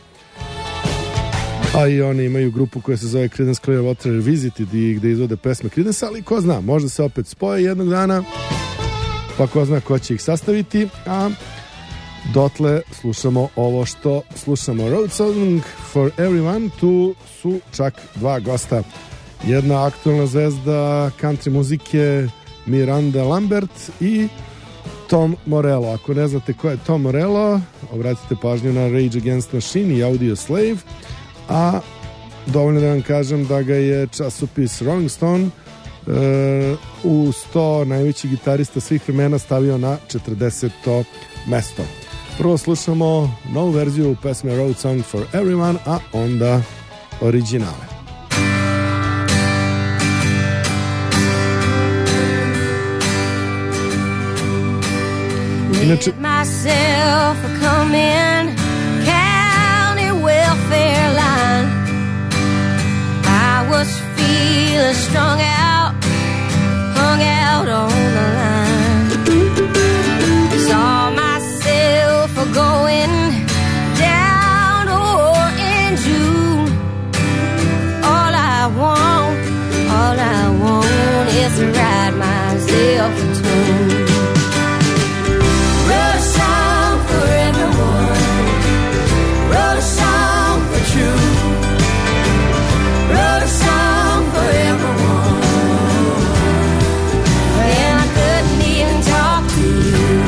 A i oni imaju grupu koja se zove Creedence Clearwater Revisited i gde izvode pesme Creedence, ali ko zna, možda se opet spoje jednog dana, pa ko zna ko će ih sastaviti, a dotle slušamo ovo što slušamo. Road Song for Everyone, tu su čak dva gosta. Jedna aktualna zvezda country muzike Miranda Lambert i Tom Morello. Ako ne znate ko je Tom Morello, obratite pažnju na Rage Against Machine i Audio Slave, a dovoljno da vam kažem da ga je časopis Rolling Stone uh, u sto najvećih gitarista svih vremena stavio na četrdeseto mesto. Prvo slušamo novu verziju pesme Road Song for Everyone, a onda originale. Made myself a coming county welfare line. I was feeling strung out, hung out on the line. Saw myself a going down or in June. All I want, all I want is to ride myself a tune. Wrote a song for everyone. Wrote a song for truth. Wrote a song for everyone. And I couldn't even talk to you.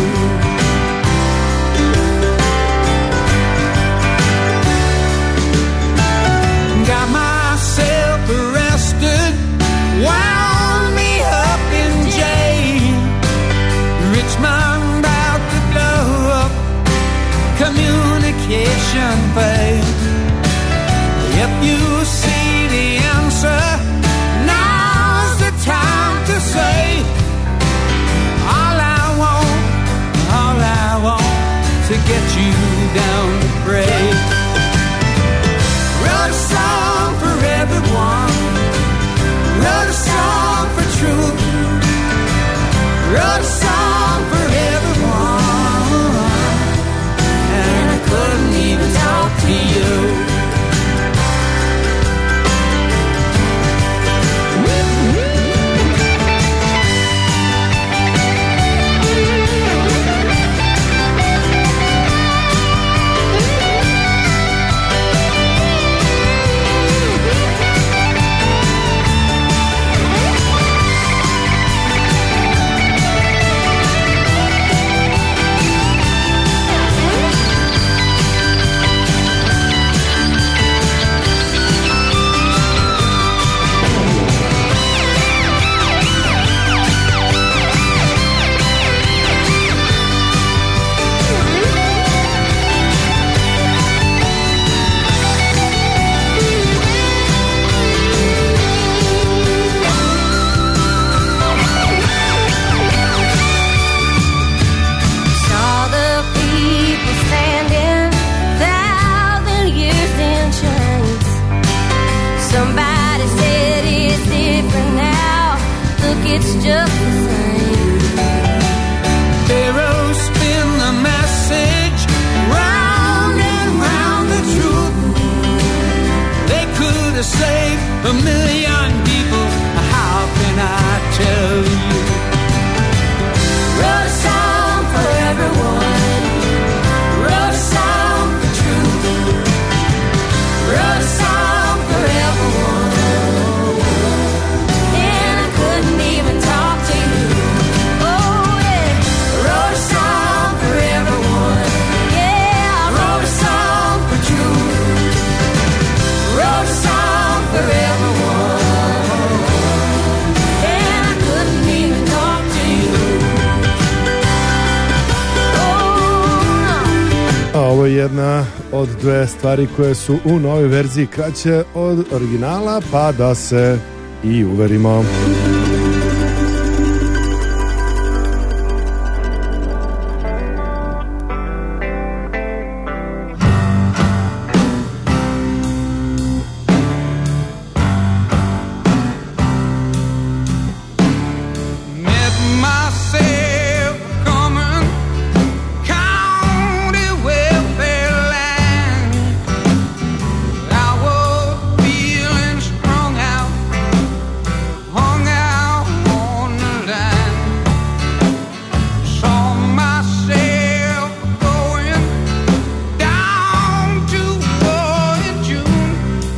Got myself arrested, wound me up in jail. Rich man about to blow up, communication failed. If you see the answer, now's the time to say, all I want, all I want, to get you down to pray. Wrote a song for everyone. Wrote a song for truth. Wrote a song for everyone. And I couldn't even talk to you. a million people. How can I tell you? Wrote a song for everyone. Wrote a song for truth. Wrote a song for everyone. And I couldn't even talk to you. Oh yeah. Wrote a song for everyone. Yeah, I wrote a song for truth. Wrote a song for everyone. And I couldn't even talk to you. A ovo je jedna od dve stvari koje su u novoj verziji kraće od originala, pa da se i uverimo. Met myself coming, county welfare line. I was feeling strung out, hung out on the line. Saw myself going down to war in June.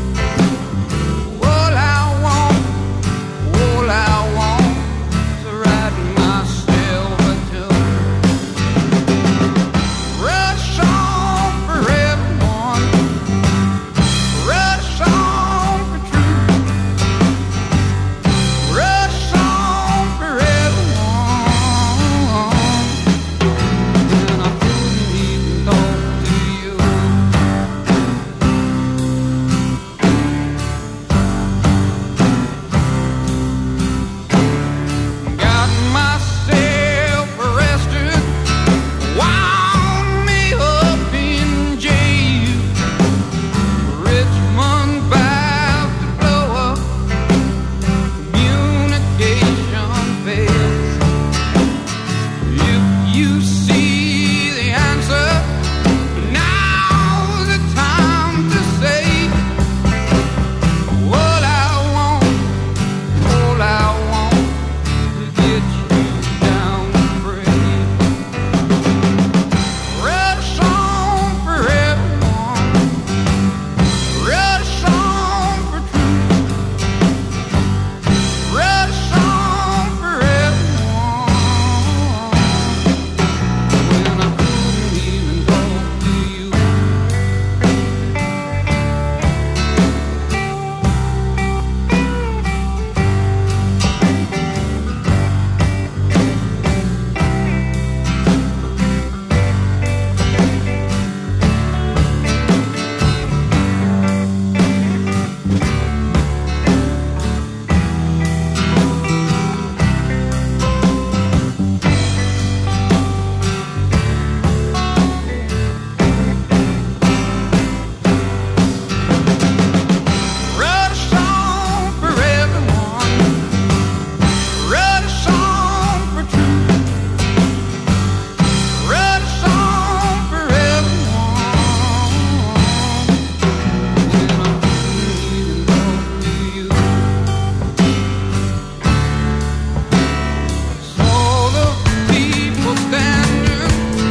All I want, all I want to write myself a tune. Write a song for everyone. Write a song for truth. Write a song for everyone. And I couldn't even talk to you. Got myself arrested, wound me up in jail. Richmond about to blow up, communication fails. If you see the answer, now's the time to say, all I want, all I want to get you down to pray. Write a song for everyone. Write a song for truth. Write a song for everyone. When I couldn't even talk to you. Write a song for everyone. Write a song for truth. Write a song for everyone. When I couldn't even talk to you. Saw the people standing,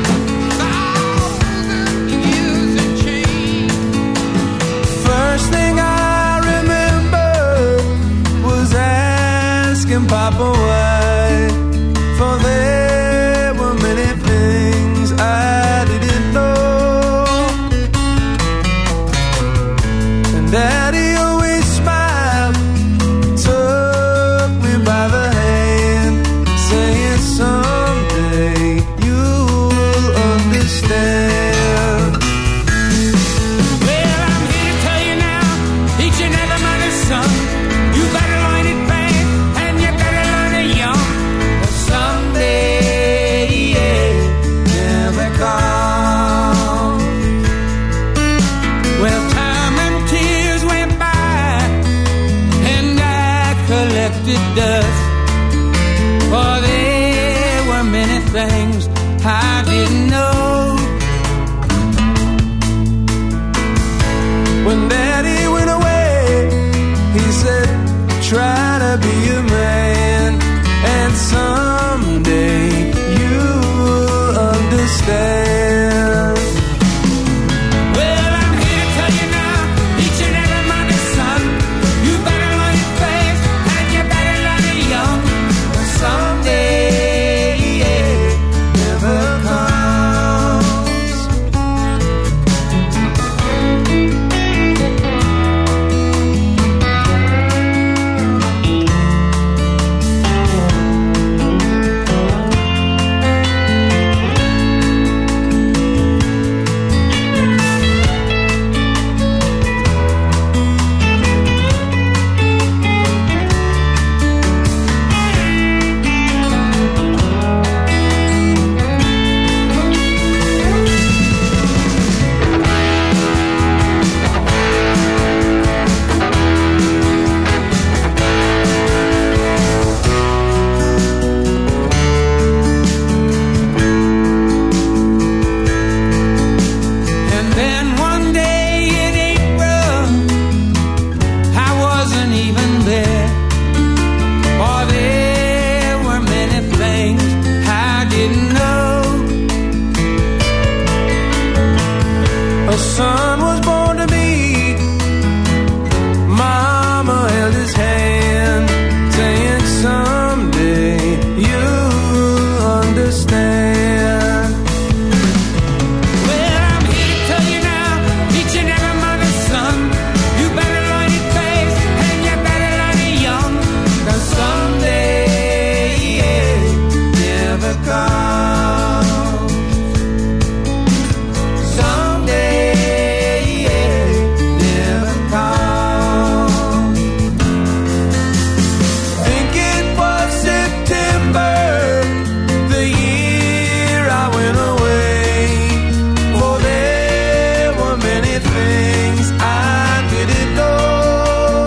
thousand years of change. First thing I remember was asking Papa why, for there were many things I didn't know. And Daddy always smiled, took me by the hand, saying someday you'll understand. Well, I'm here to tell you now, each and every mother's son, you better learn it fast and you better learn it young. 'Cause someday, yeah, Never come. well, time and tears went by and I collected dust. For there were many things I didn't know. When Daddy went away, he said a son was born to me. Mama held his hand, saying someday you'll understand. Well, I'm here to tell you now, each and every mother's son, you better learn it fast and you better learn it young, 'cause someday yeah, never comes. Someday yeah, never comes. Think it was September, the year I went away. For there were many things I didn't know.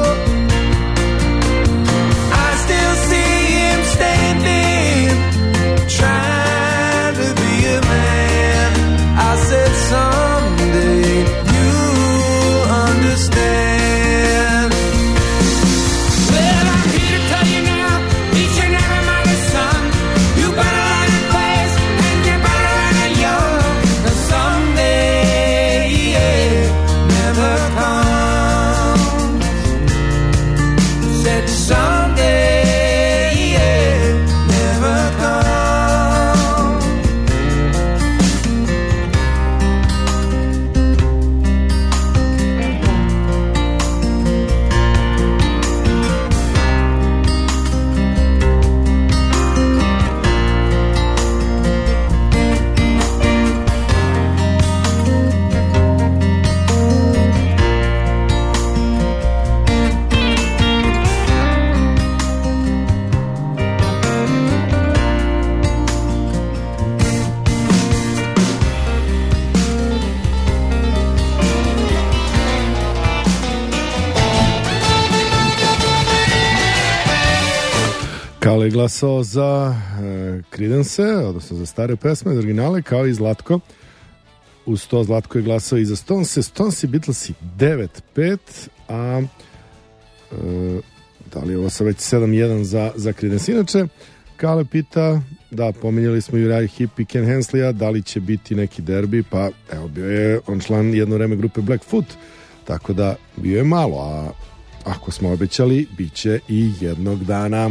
I still see him standing, trying to be a man. I said someday you'll understand. Well, I'm here to tell you now, each and every mother's son, you better learn it fast and you better learn it young, 'cause someday yeah, never comes. Said someday yeah, never comes. Kale je glasao za e, Creedence, odnosno za stare pesme, za originale, kao i Zlatko. Uz to Zlatko je glasao i za Stonese. Stonesi, Beatlesi devet pet, a e, da li je ovo sa već sedam jedan za, za Creedence. Inače, Kale pita, da, pomenjali smo Uriah Heep i Ken Hensleya, da li će biti neki derbi, pa evo, bio je on član jedno vreme grupe Blackfoot, tako da bio je malo, a ako smo obećali, bit će i jednog dana.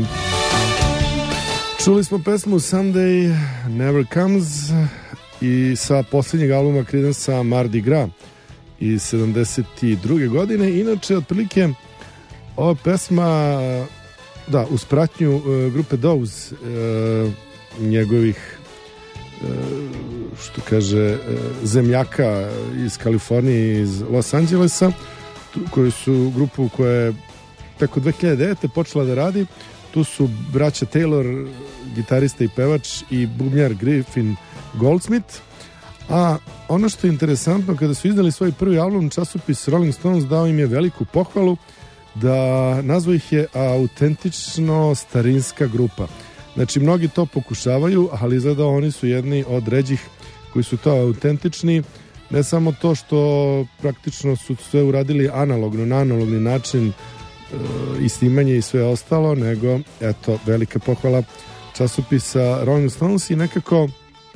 Čuli smo pesmu Someday Never Comes i sa posljednjeg albuma Creedence Mardi Gras iz sedamdeset druge godine. Inače, otprilike, ova pesma, da, uz pratnju uh, grupe Doves, uh, njegovih, uh, što kaže, uh, zemljaka iz Kalifornije, iz Los Angelesa, tu, koji su grupu koja je preko dve hiljade devete počela da radi. Tu su braća Taylor, gitarista i pevač, i bubnjar Griffin Goldsmith. A ono što je interesantno, kada su izdali svoj prvi album, časopis Rolling Stones dao im je veliku pohvalu, da nazvao ih je autentično starinska grupa. Znači, mnogi to pokušavaju, ali izgleda oni su jedni od ređih koji su to autentični. Ne samo to što praktično su sve uradili analogno, na analogni način, i snimanje i sve ostalo, nego eto, velika pohvala časopisa Rolling Stones. I nekako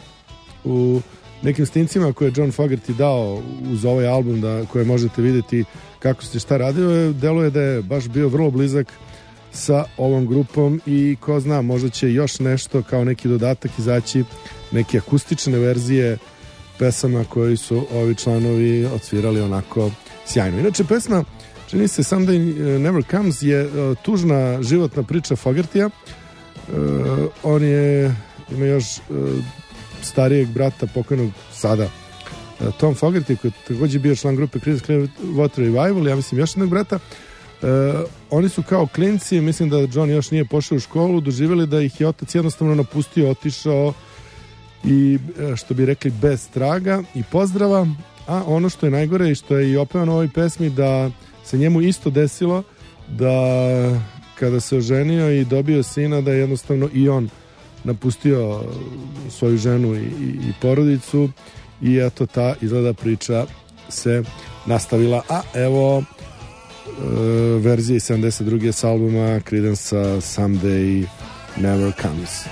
u nekim snincima koje je John Fogerty dao uz ovaj album, da, koje možete vidjeti kako se šta radio, deluje da je baš bio vrlo blizak sa ovom grupom i ko zna, možda će još nešto kao neki dodatak izaći, neke akustične verzije pesama koji su ovi članovi odsvirali onako sjajno. Inače, pesma, čini se, Someday Never Comes je uh, tužna životna priča Fogertija. Uh, on je, ima još uh, starijeg brata pokojnog sada uh, Tom Fogerty, koji je također bio član grupe Creedence Clearwater Revival, ja mislim još jednog brata. Uh, oni su kao klinci, mislim da John još nije pošao u školu, doživjeli da ih je otac jednostavno napustio, otišao i, što bi rekli, bez traga i pozdrava. A ono što je najgore i što je i opevano u ovoj pesmi, da se njemu isto desilo da kada se oženio i dobio sina, da je jednostavno i on napustio svoju ženu i, i, i porodicu, i eto, ta izgleda priča se nastavila. A evo e, verzije iz sedamdeset druge s albuma Creedence Someday Never Comes.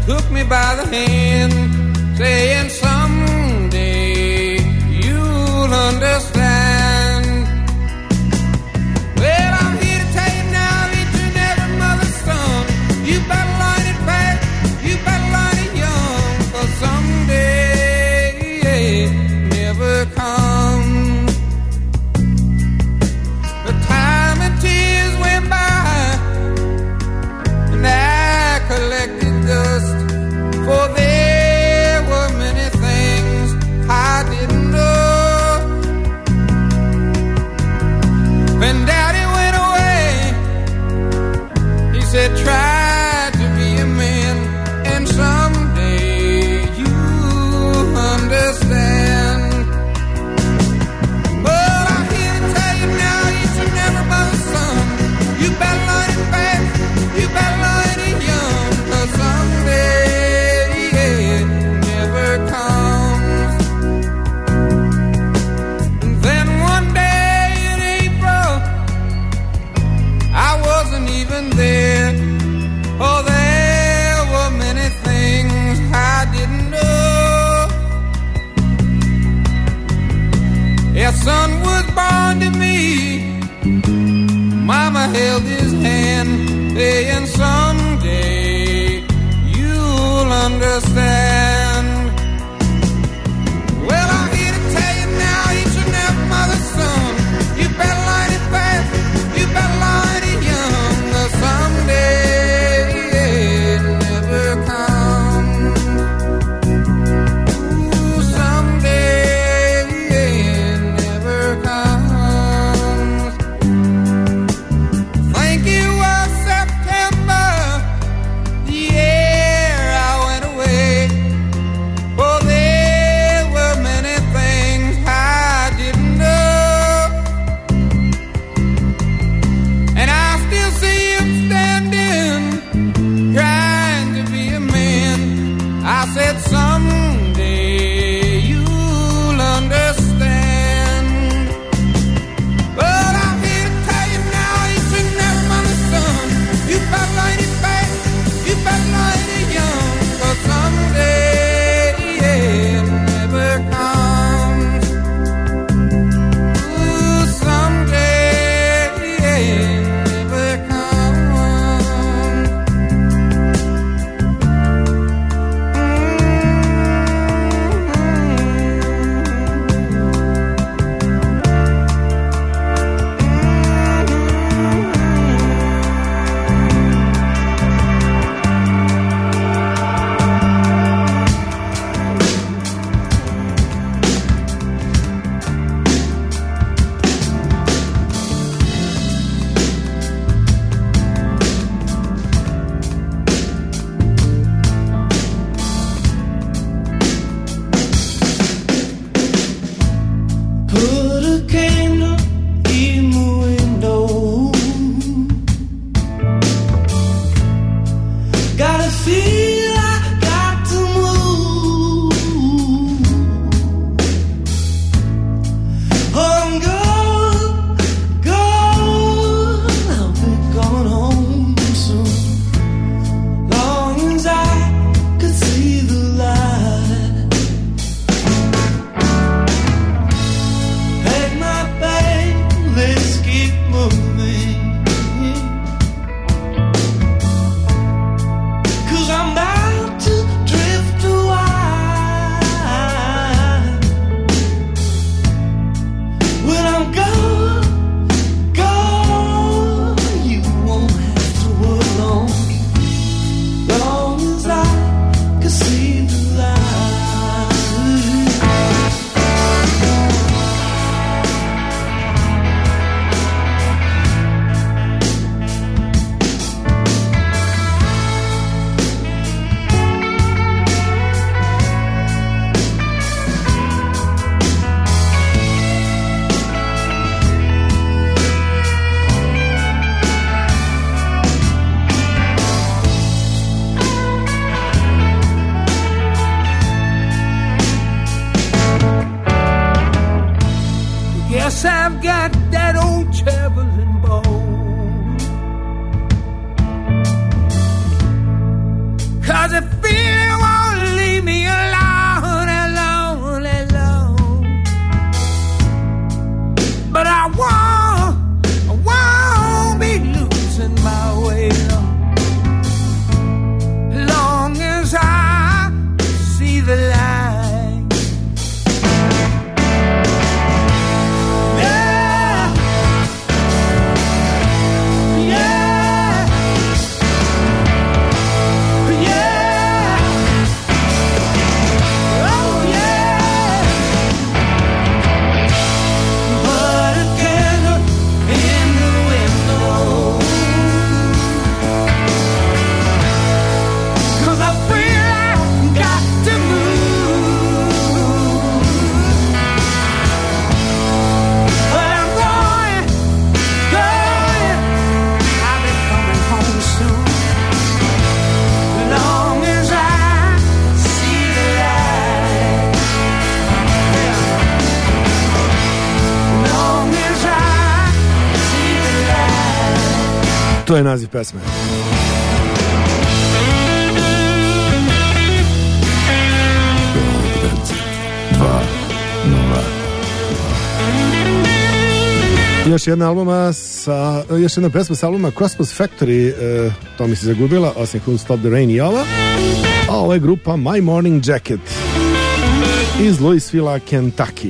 took me by the hand, saying someday you'll understand. Well, I'm here to tell you now, each and every mother's son, you better learn it fast, you better learn it young, 'cause someday never comes. The time and tears went by, and I collected dust, for there were many things I didn't know. When Daddy went away, he said, try to be a man, and someday you'll understand. But I'm here to tell you now, each and every mother's son, you better learn it fast, you better learn it young, 'cause someday To je naziv pesme. Još jedna albuma sa, još jedna pesma sa albuma Cosmos Factory, e, to mi se zagubila, osim Who'll Stop the Rain i ova. A ovo je grupa My Morning Jacket iz Louisville, Kentucky.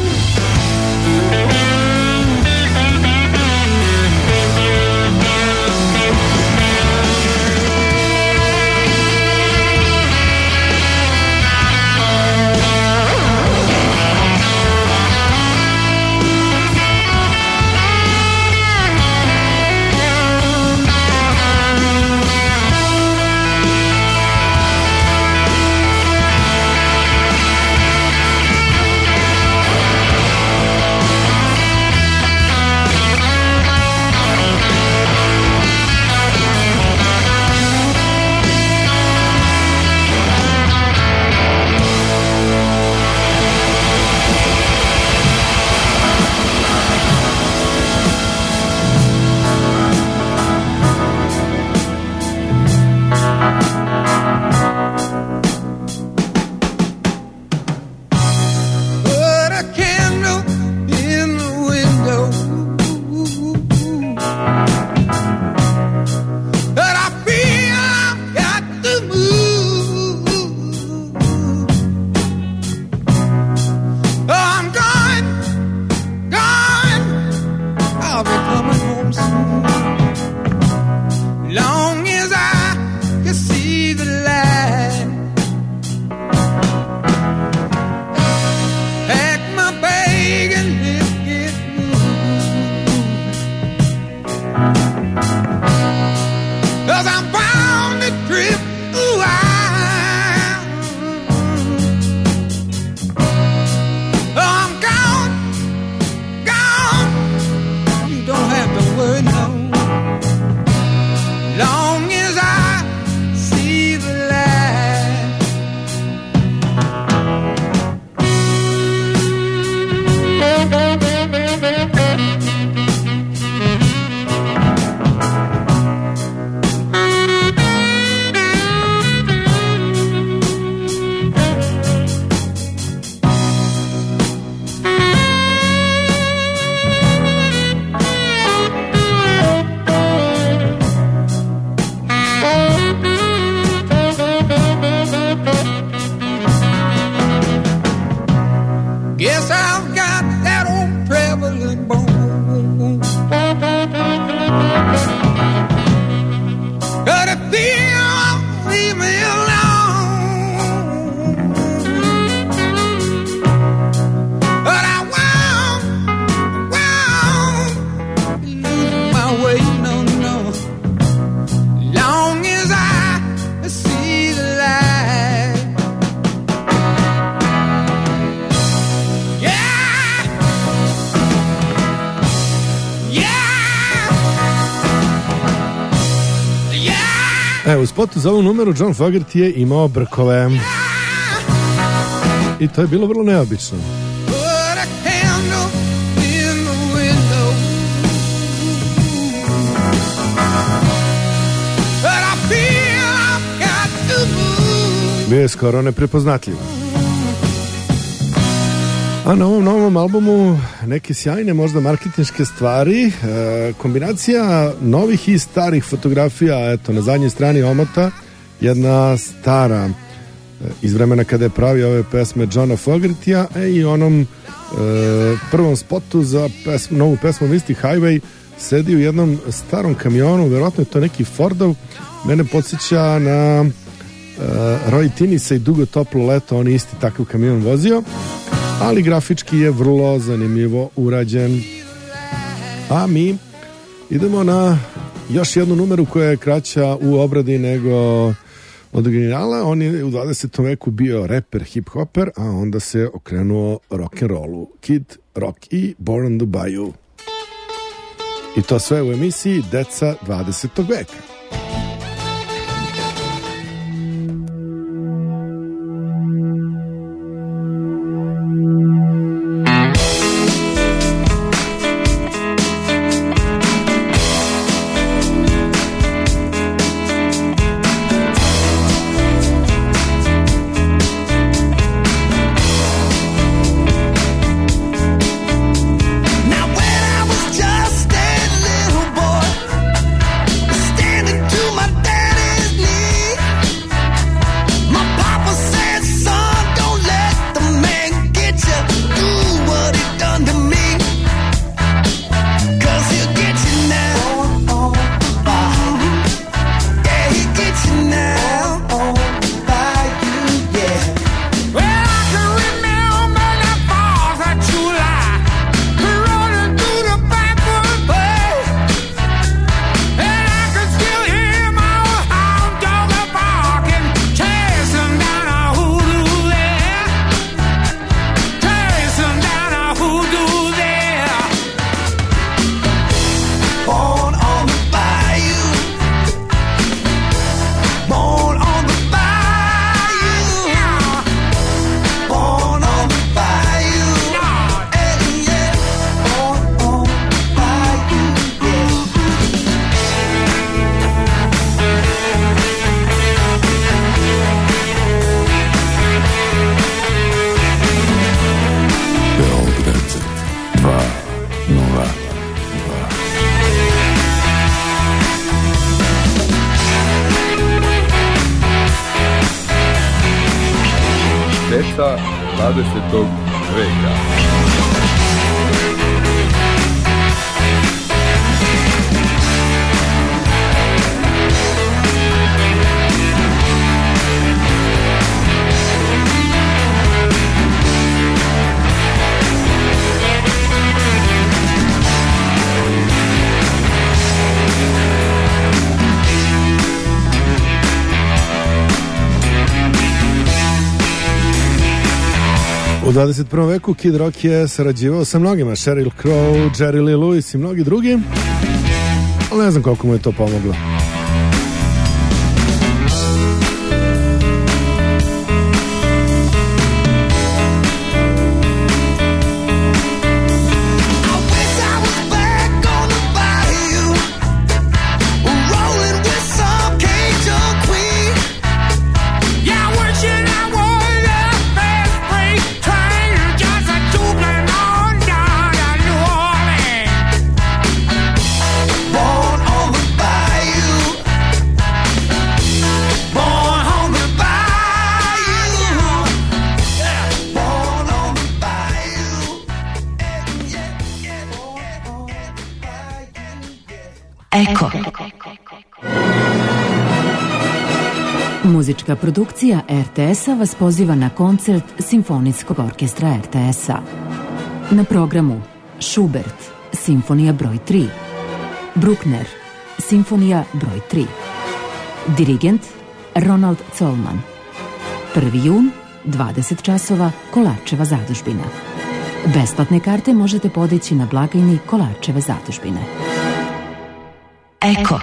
Evo, u spotu za ovu numeru John Fogerty je imao brkove. I to je bilo vrlo neobično. Bio je skoro neprepoznatljiv. A na ovom novom albumu neke sjajne možda marketinške stvari, e, kombinacija novih i starih fotografija. Eto, na zadnjoj strani omota jedna stara, e, iz vremena kada je pravio ove pesme Johna Fogertya, e, i onom e, prvom spotu za pesmu, novu pesmu Mystic Highway sedi u jednom starom kamionu, verovatno je to neki Fordov, mene podsjeća na e, Roy Tinnisa i Dugo toplo leto, on je isti takav kamion vozio, ali grafički je vrlo zanimljivo urađen. A mi idemo na još jednu numeru koja je kraća u obradi nego od originala. On je u dvadesetom veku bio reper, hip-hoper, a onda se okrenuo rock'n'rollu. Kid Rock i Born on the Bayou. I to sve u emisiji Deca dvadesetog veka. deca dvadesetog veka. U dvadeset prvom veku Kid Rock je sarađivao sa mnogima, Sheryl Crow, Jerry Lee Lewis i mnogi drugi, ali ne znam koliko mu je to pomoglo. Eko. Muzička produkcija R T S-a vas poziva na koncert Simfonijskog orkestra R T S-a. Na programu Schubert, Simfonija broj tri. Bruckner, Simfonija broj tri. Dirigent Ronald Zollman. prvi jun, dvadeset časova, Kolarčeva zadužbina. Besplatne karte možete podići na blagajni Kolarčeve zadužbine. Eko.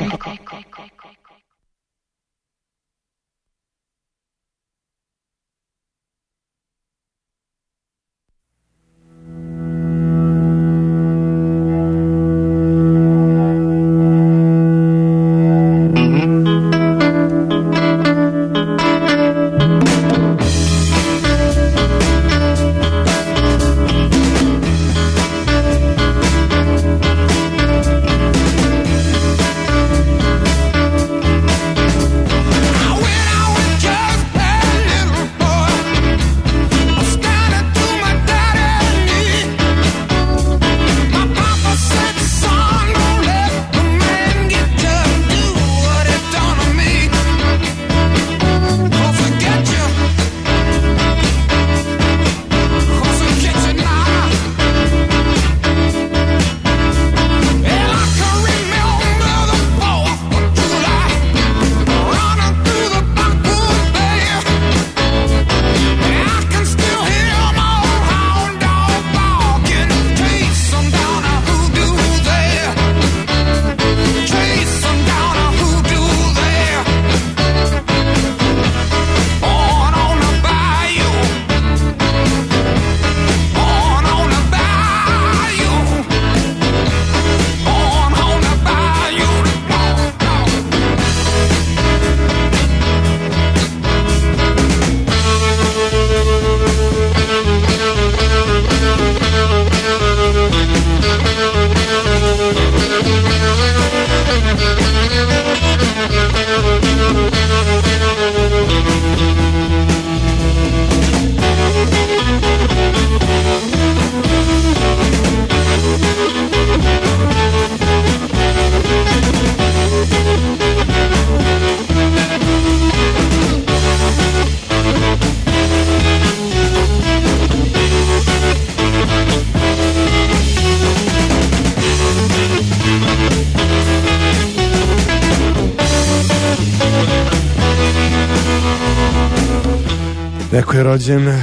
Neko je rođen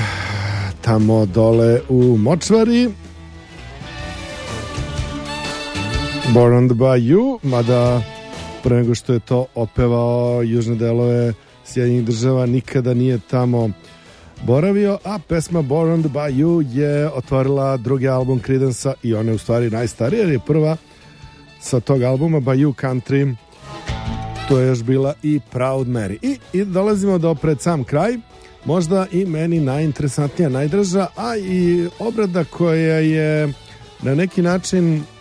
tamo dole u Močvari, Born on the Bayou, mada pre nego što je to otpevao južne delove Sjedinjenih Država nikada nije tamo boravio, a pesma Born on the Bayou je otvorila drugi album Creedence-a i ona je u stvari najstarija jer je prva sa tog albuma Bayou Country, to je još bila i Proud Mary. I, i dolazimo do pred sam kraj, možda i meni najinteresantnija, najdraža, a i obrada koja je na neki način uh,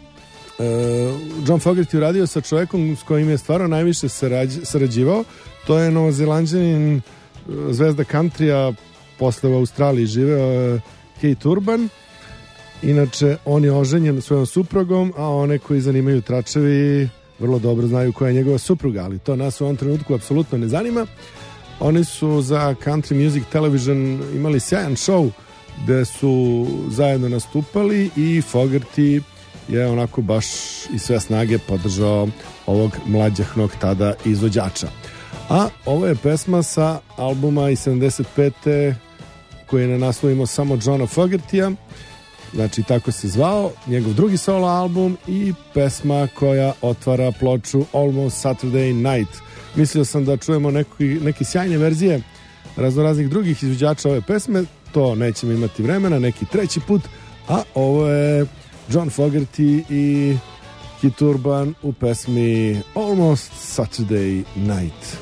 John Fogerty uradio sa čovjekom s kojim je stvarno najviše sarađ, sarađivao. To je novozelanđanin, zvezda countrya, posle u Australiji živeo Kate Urban. Inače, on je oženjen svojom suprugom, a one koji zanimaju tračevi vrlo dobro znaju koja je njegova supruga, ali to nas u ovom trenutku apsolutno ne zanima. Oni su za Country Music Television imali sjajan show gde su zajedno nastupali i Fogerty je onako baš i sve snage podržao ovog mlađahnog tada izvođača. A ovo je pesma sa albuma iz sedamdeset pete koji je na naslovu imao samo Johna Fogertya, znači tako se zvao, njegov drugi solo album i pesma koja otvara ploču Almost Saturday Night. Mislio sam da čujemo neki, neki sjajne verzije raznoraznih drugih izvođača ove pesme, to nećemo imati vremena, neki treći put, a ovo je John Fogerty i Keith Urban u pesmi Almost Saturday Night.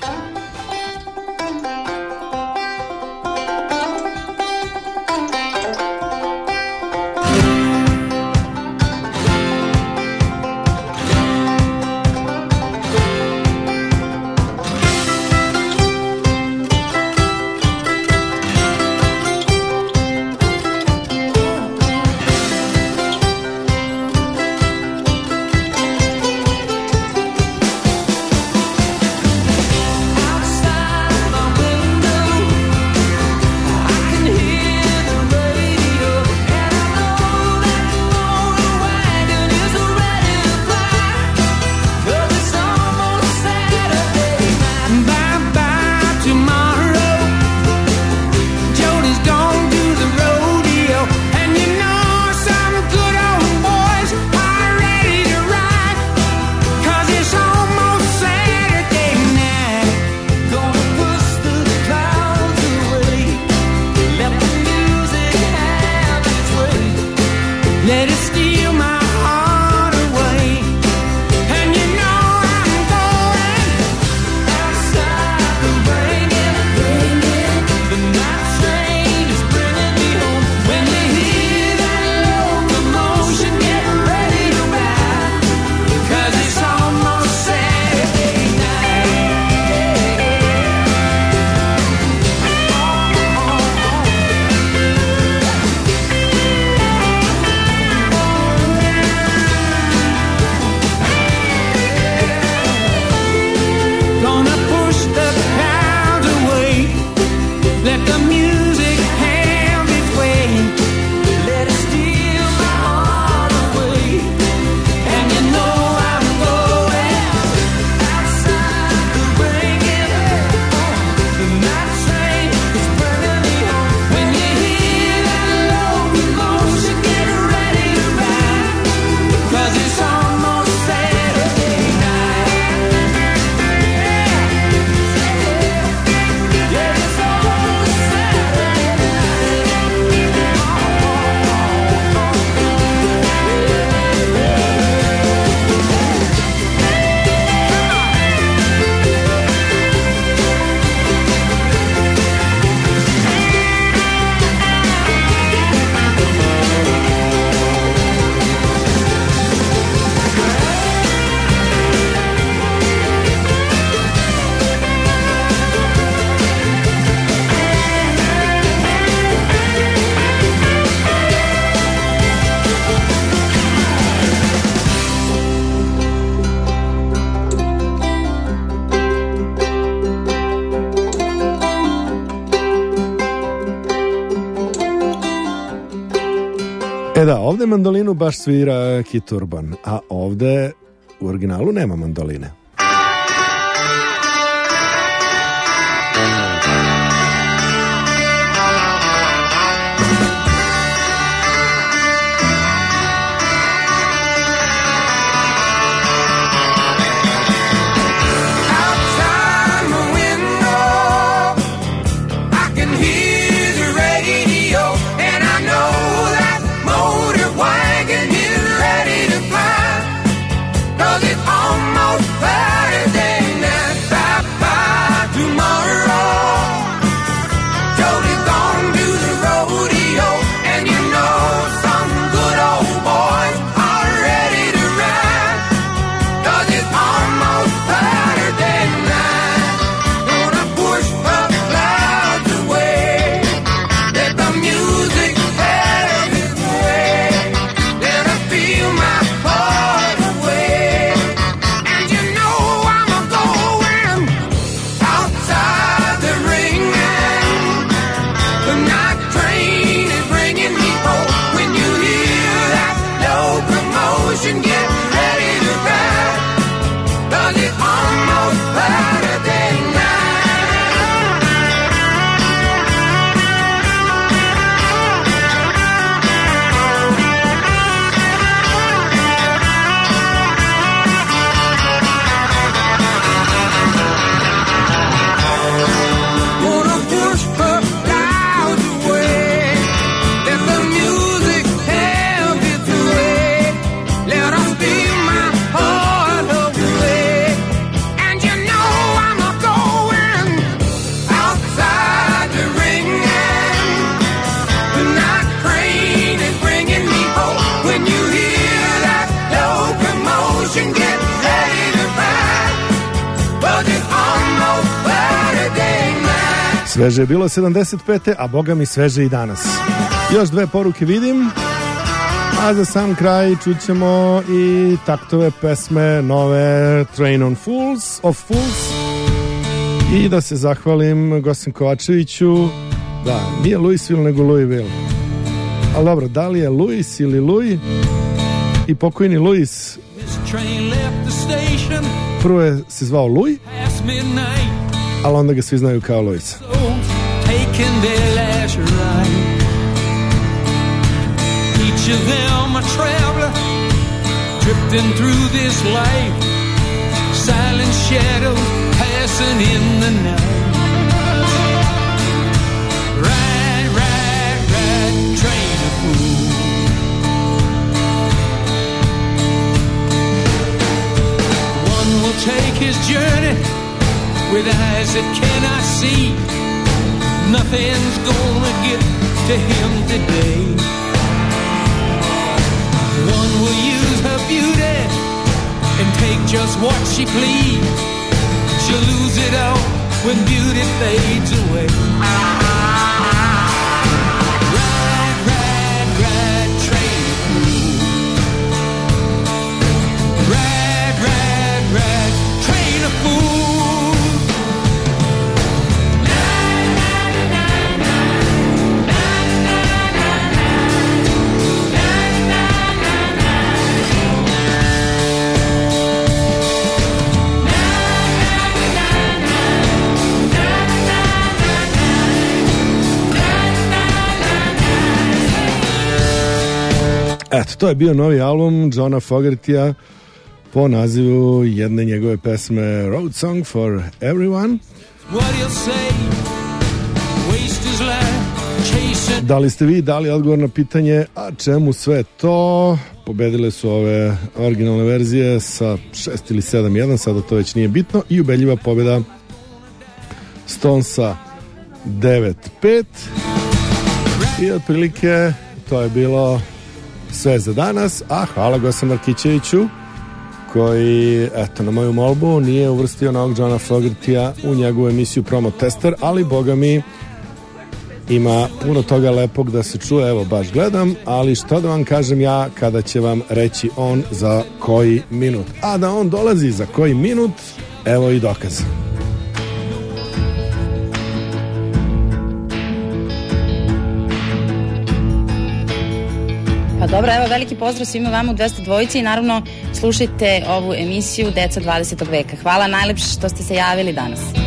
E da, ovde mandolinu baš svira Keith Urban, a ovde u originalu nema mandoline. Almost Sveže je bilo sedamdeset pete, a boga mi sveže i danas. Još dve poruke vidim, a za sam kraj čućemo i taktove pesme nove Train on Fools, of Fools. I da se zahvalim Gosim Kovačeviću, da, nije Louisville nego Louisville. Ali dobro, da li je Louis ili Louis? I pokojni Louis prvo je se zvao Louis, ali onda ga svi znaju kao Louis. Each of them a traveler drifting through this life, silent shadows passing in the night. Ride, ride, ride, train of fools. One will take his journey with eyes that cannot see. Nothing's gonna get to him today. One will use her beauty and take just what she please. She'll lose it all when beauty fades away. Ride, ride, ride, train of fools. Ride, ride, ride, train of fools. Eto, to je bio novi album Johna Fogertija po nazivu jedne njegove pesme Road Song for Everyone. Da li ste vi dali odgovor na pitanje a čemu sve to? Pobedile su ove originalne verzije sa šest ili sedam jedan, sada to već nije bitno, i ubedljiva pobjeda Stonesa devet pet. I otprilike to je bilo sve za danas, a hvala Gosa Markićeviću koji, eto, na moju molbu nije uvrstio novog Johna Fogertija u njegovu emisiju Promo Tester, ali boga mi ima puno toga lepog da se čuje, evo baš gledam, ali što da vam kažem ja kada će vam reći on za koji minut, a da on dolazi za koji minut, evo i dokaz. Pa dobro, evo veliki pozdrav svima vama u dvesta dvojici i naravno slušajte ovu emisiju Deca dvadesetog veka. Hvala najlepše što ste se javili danas.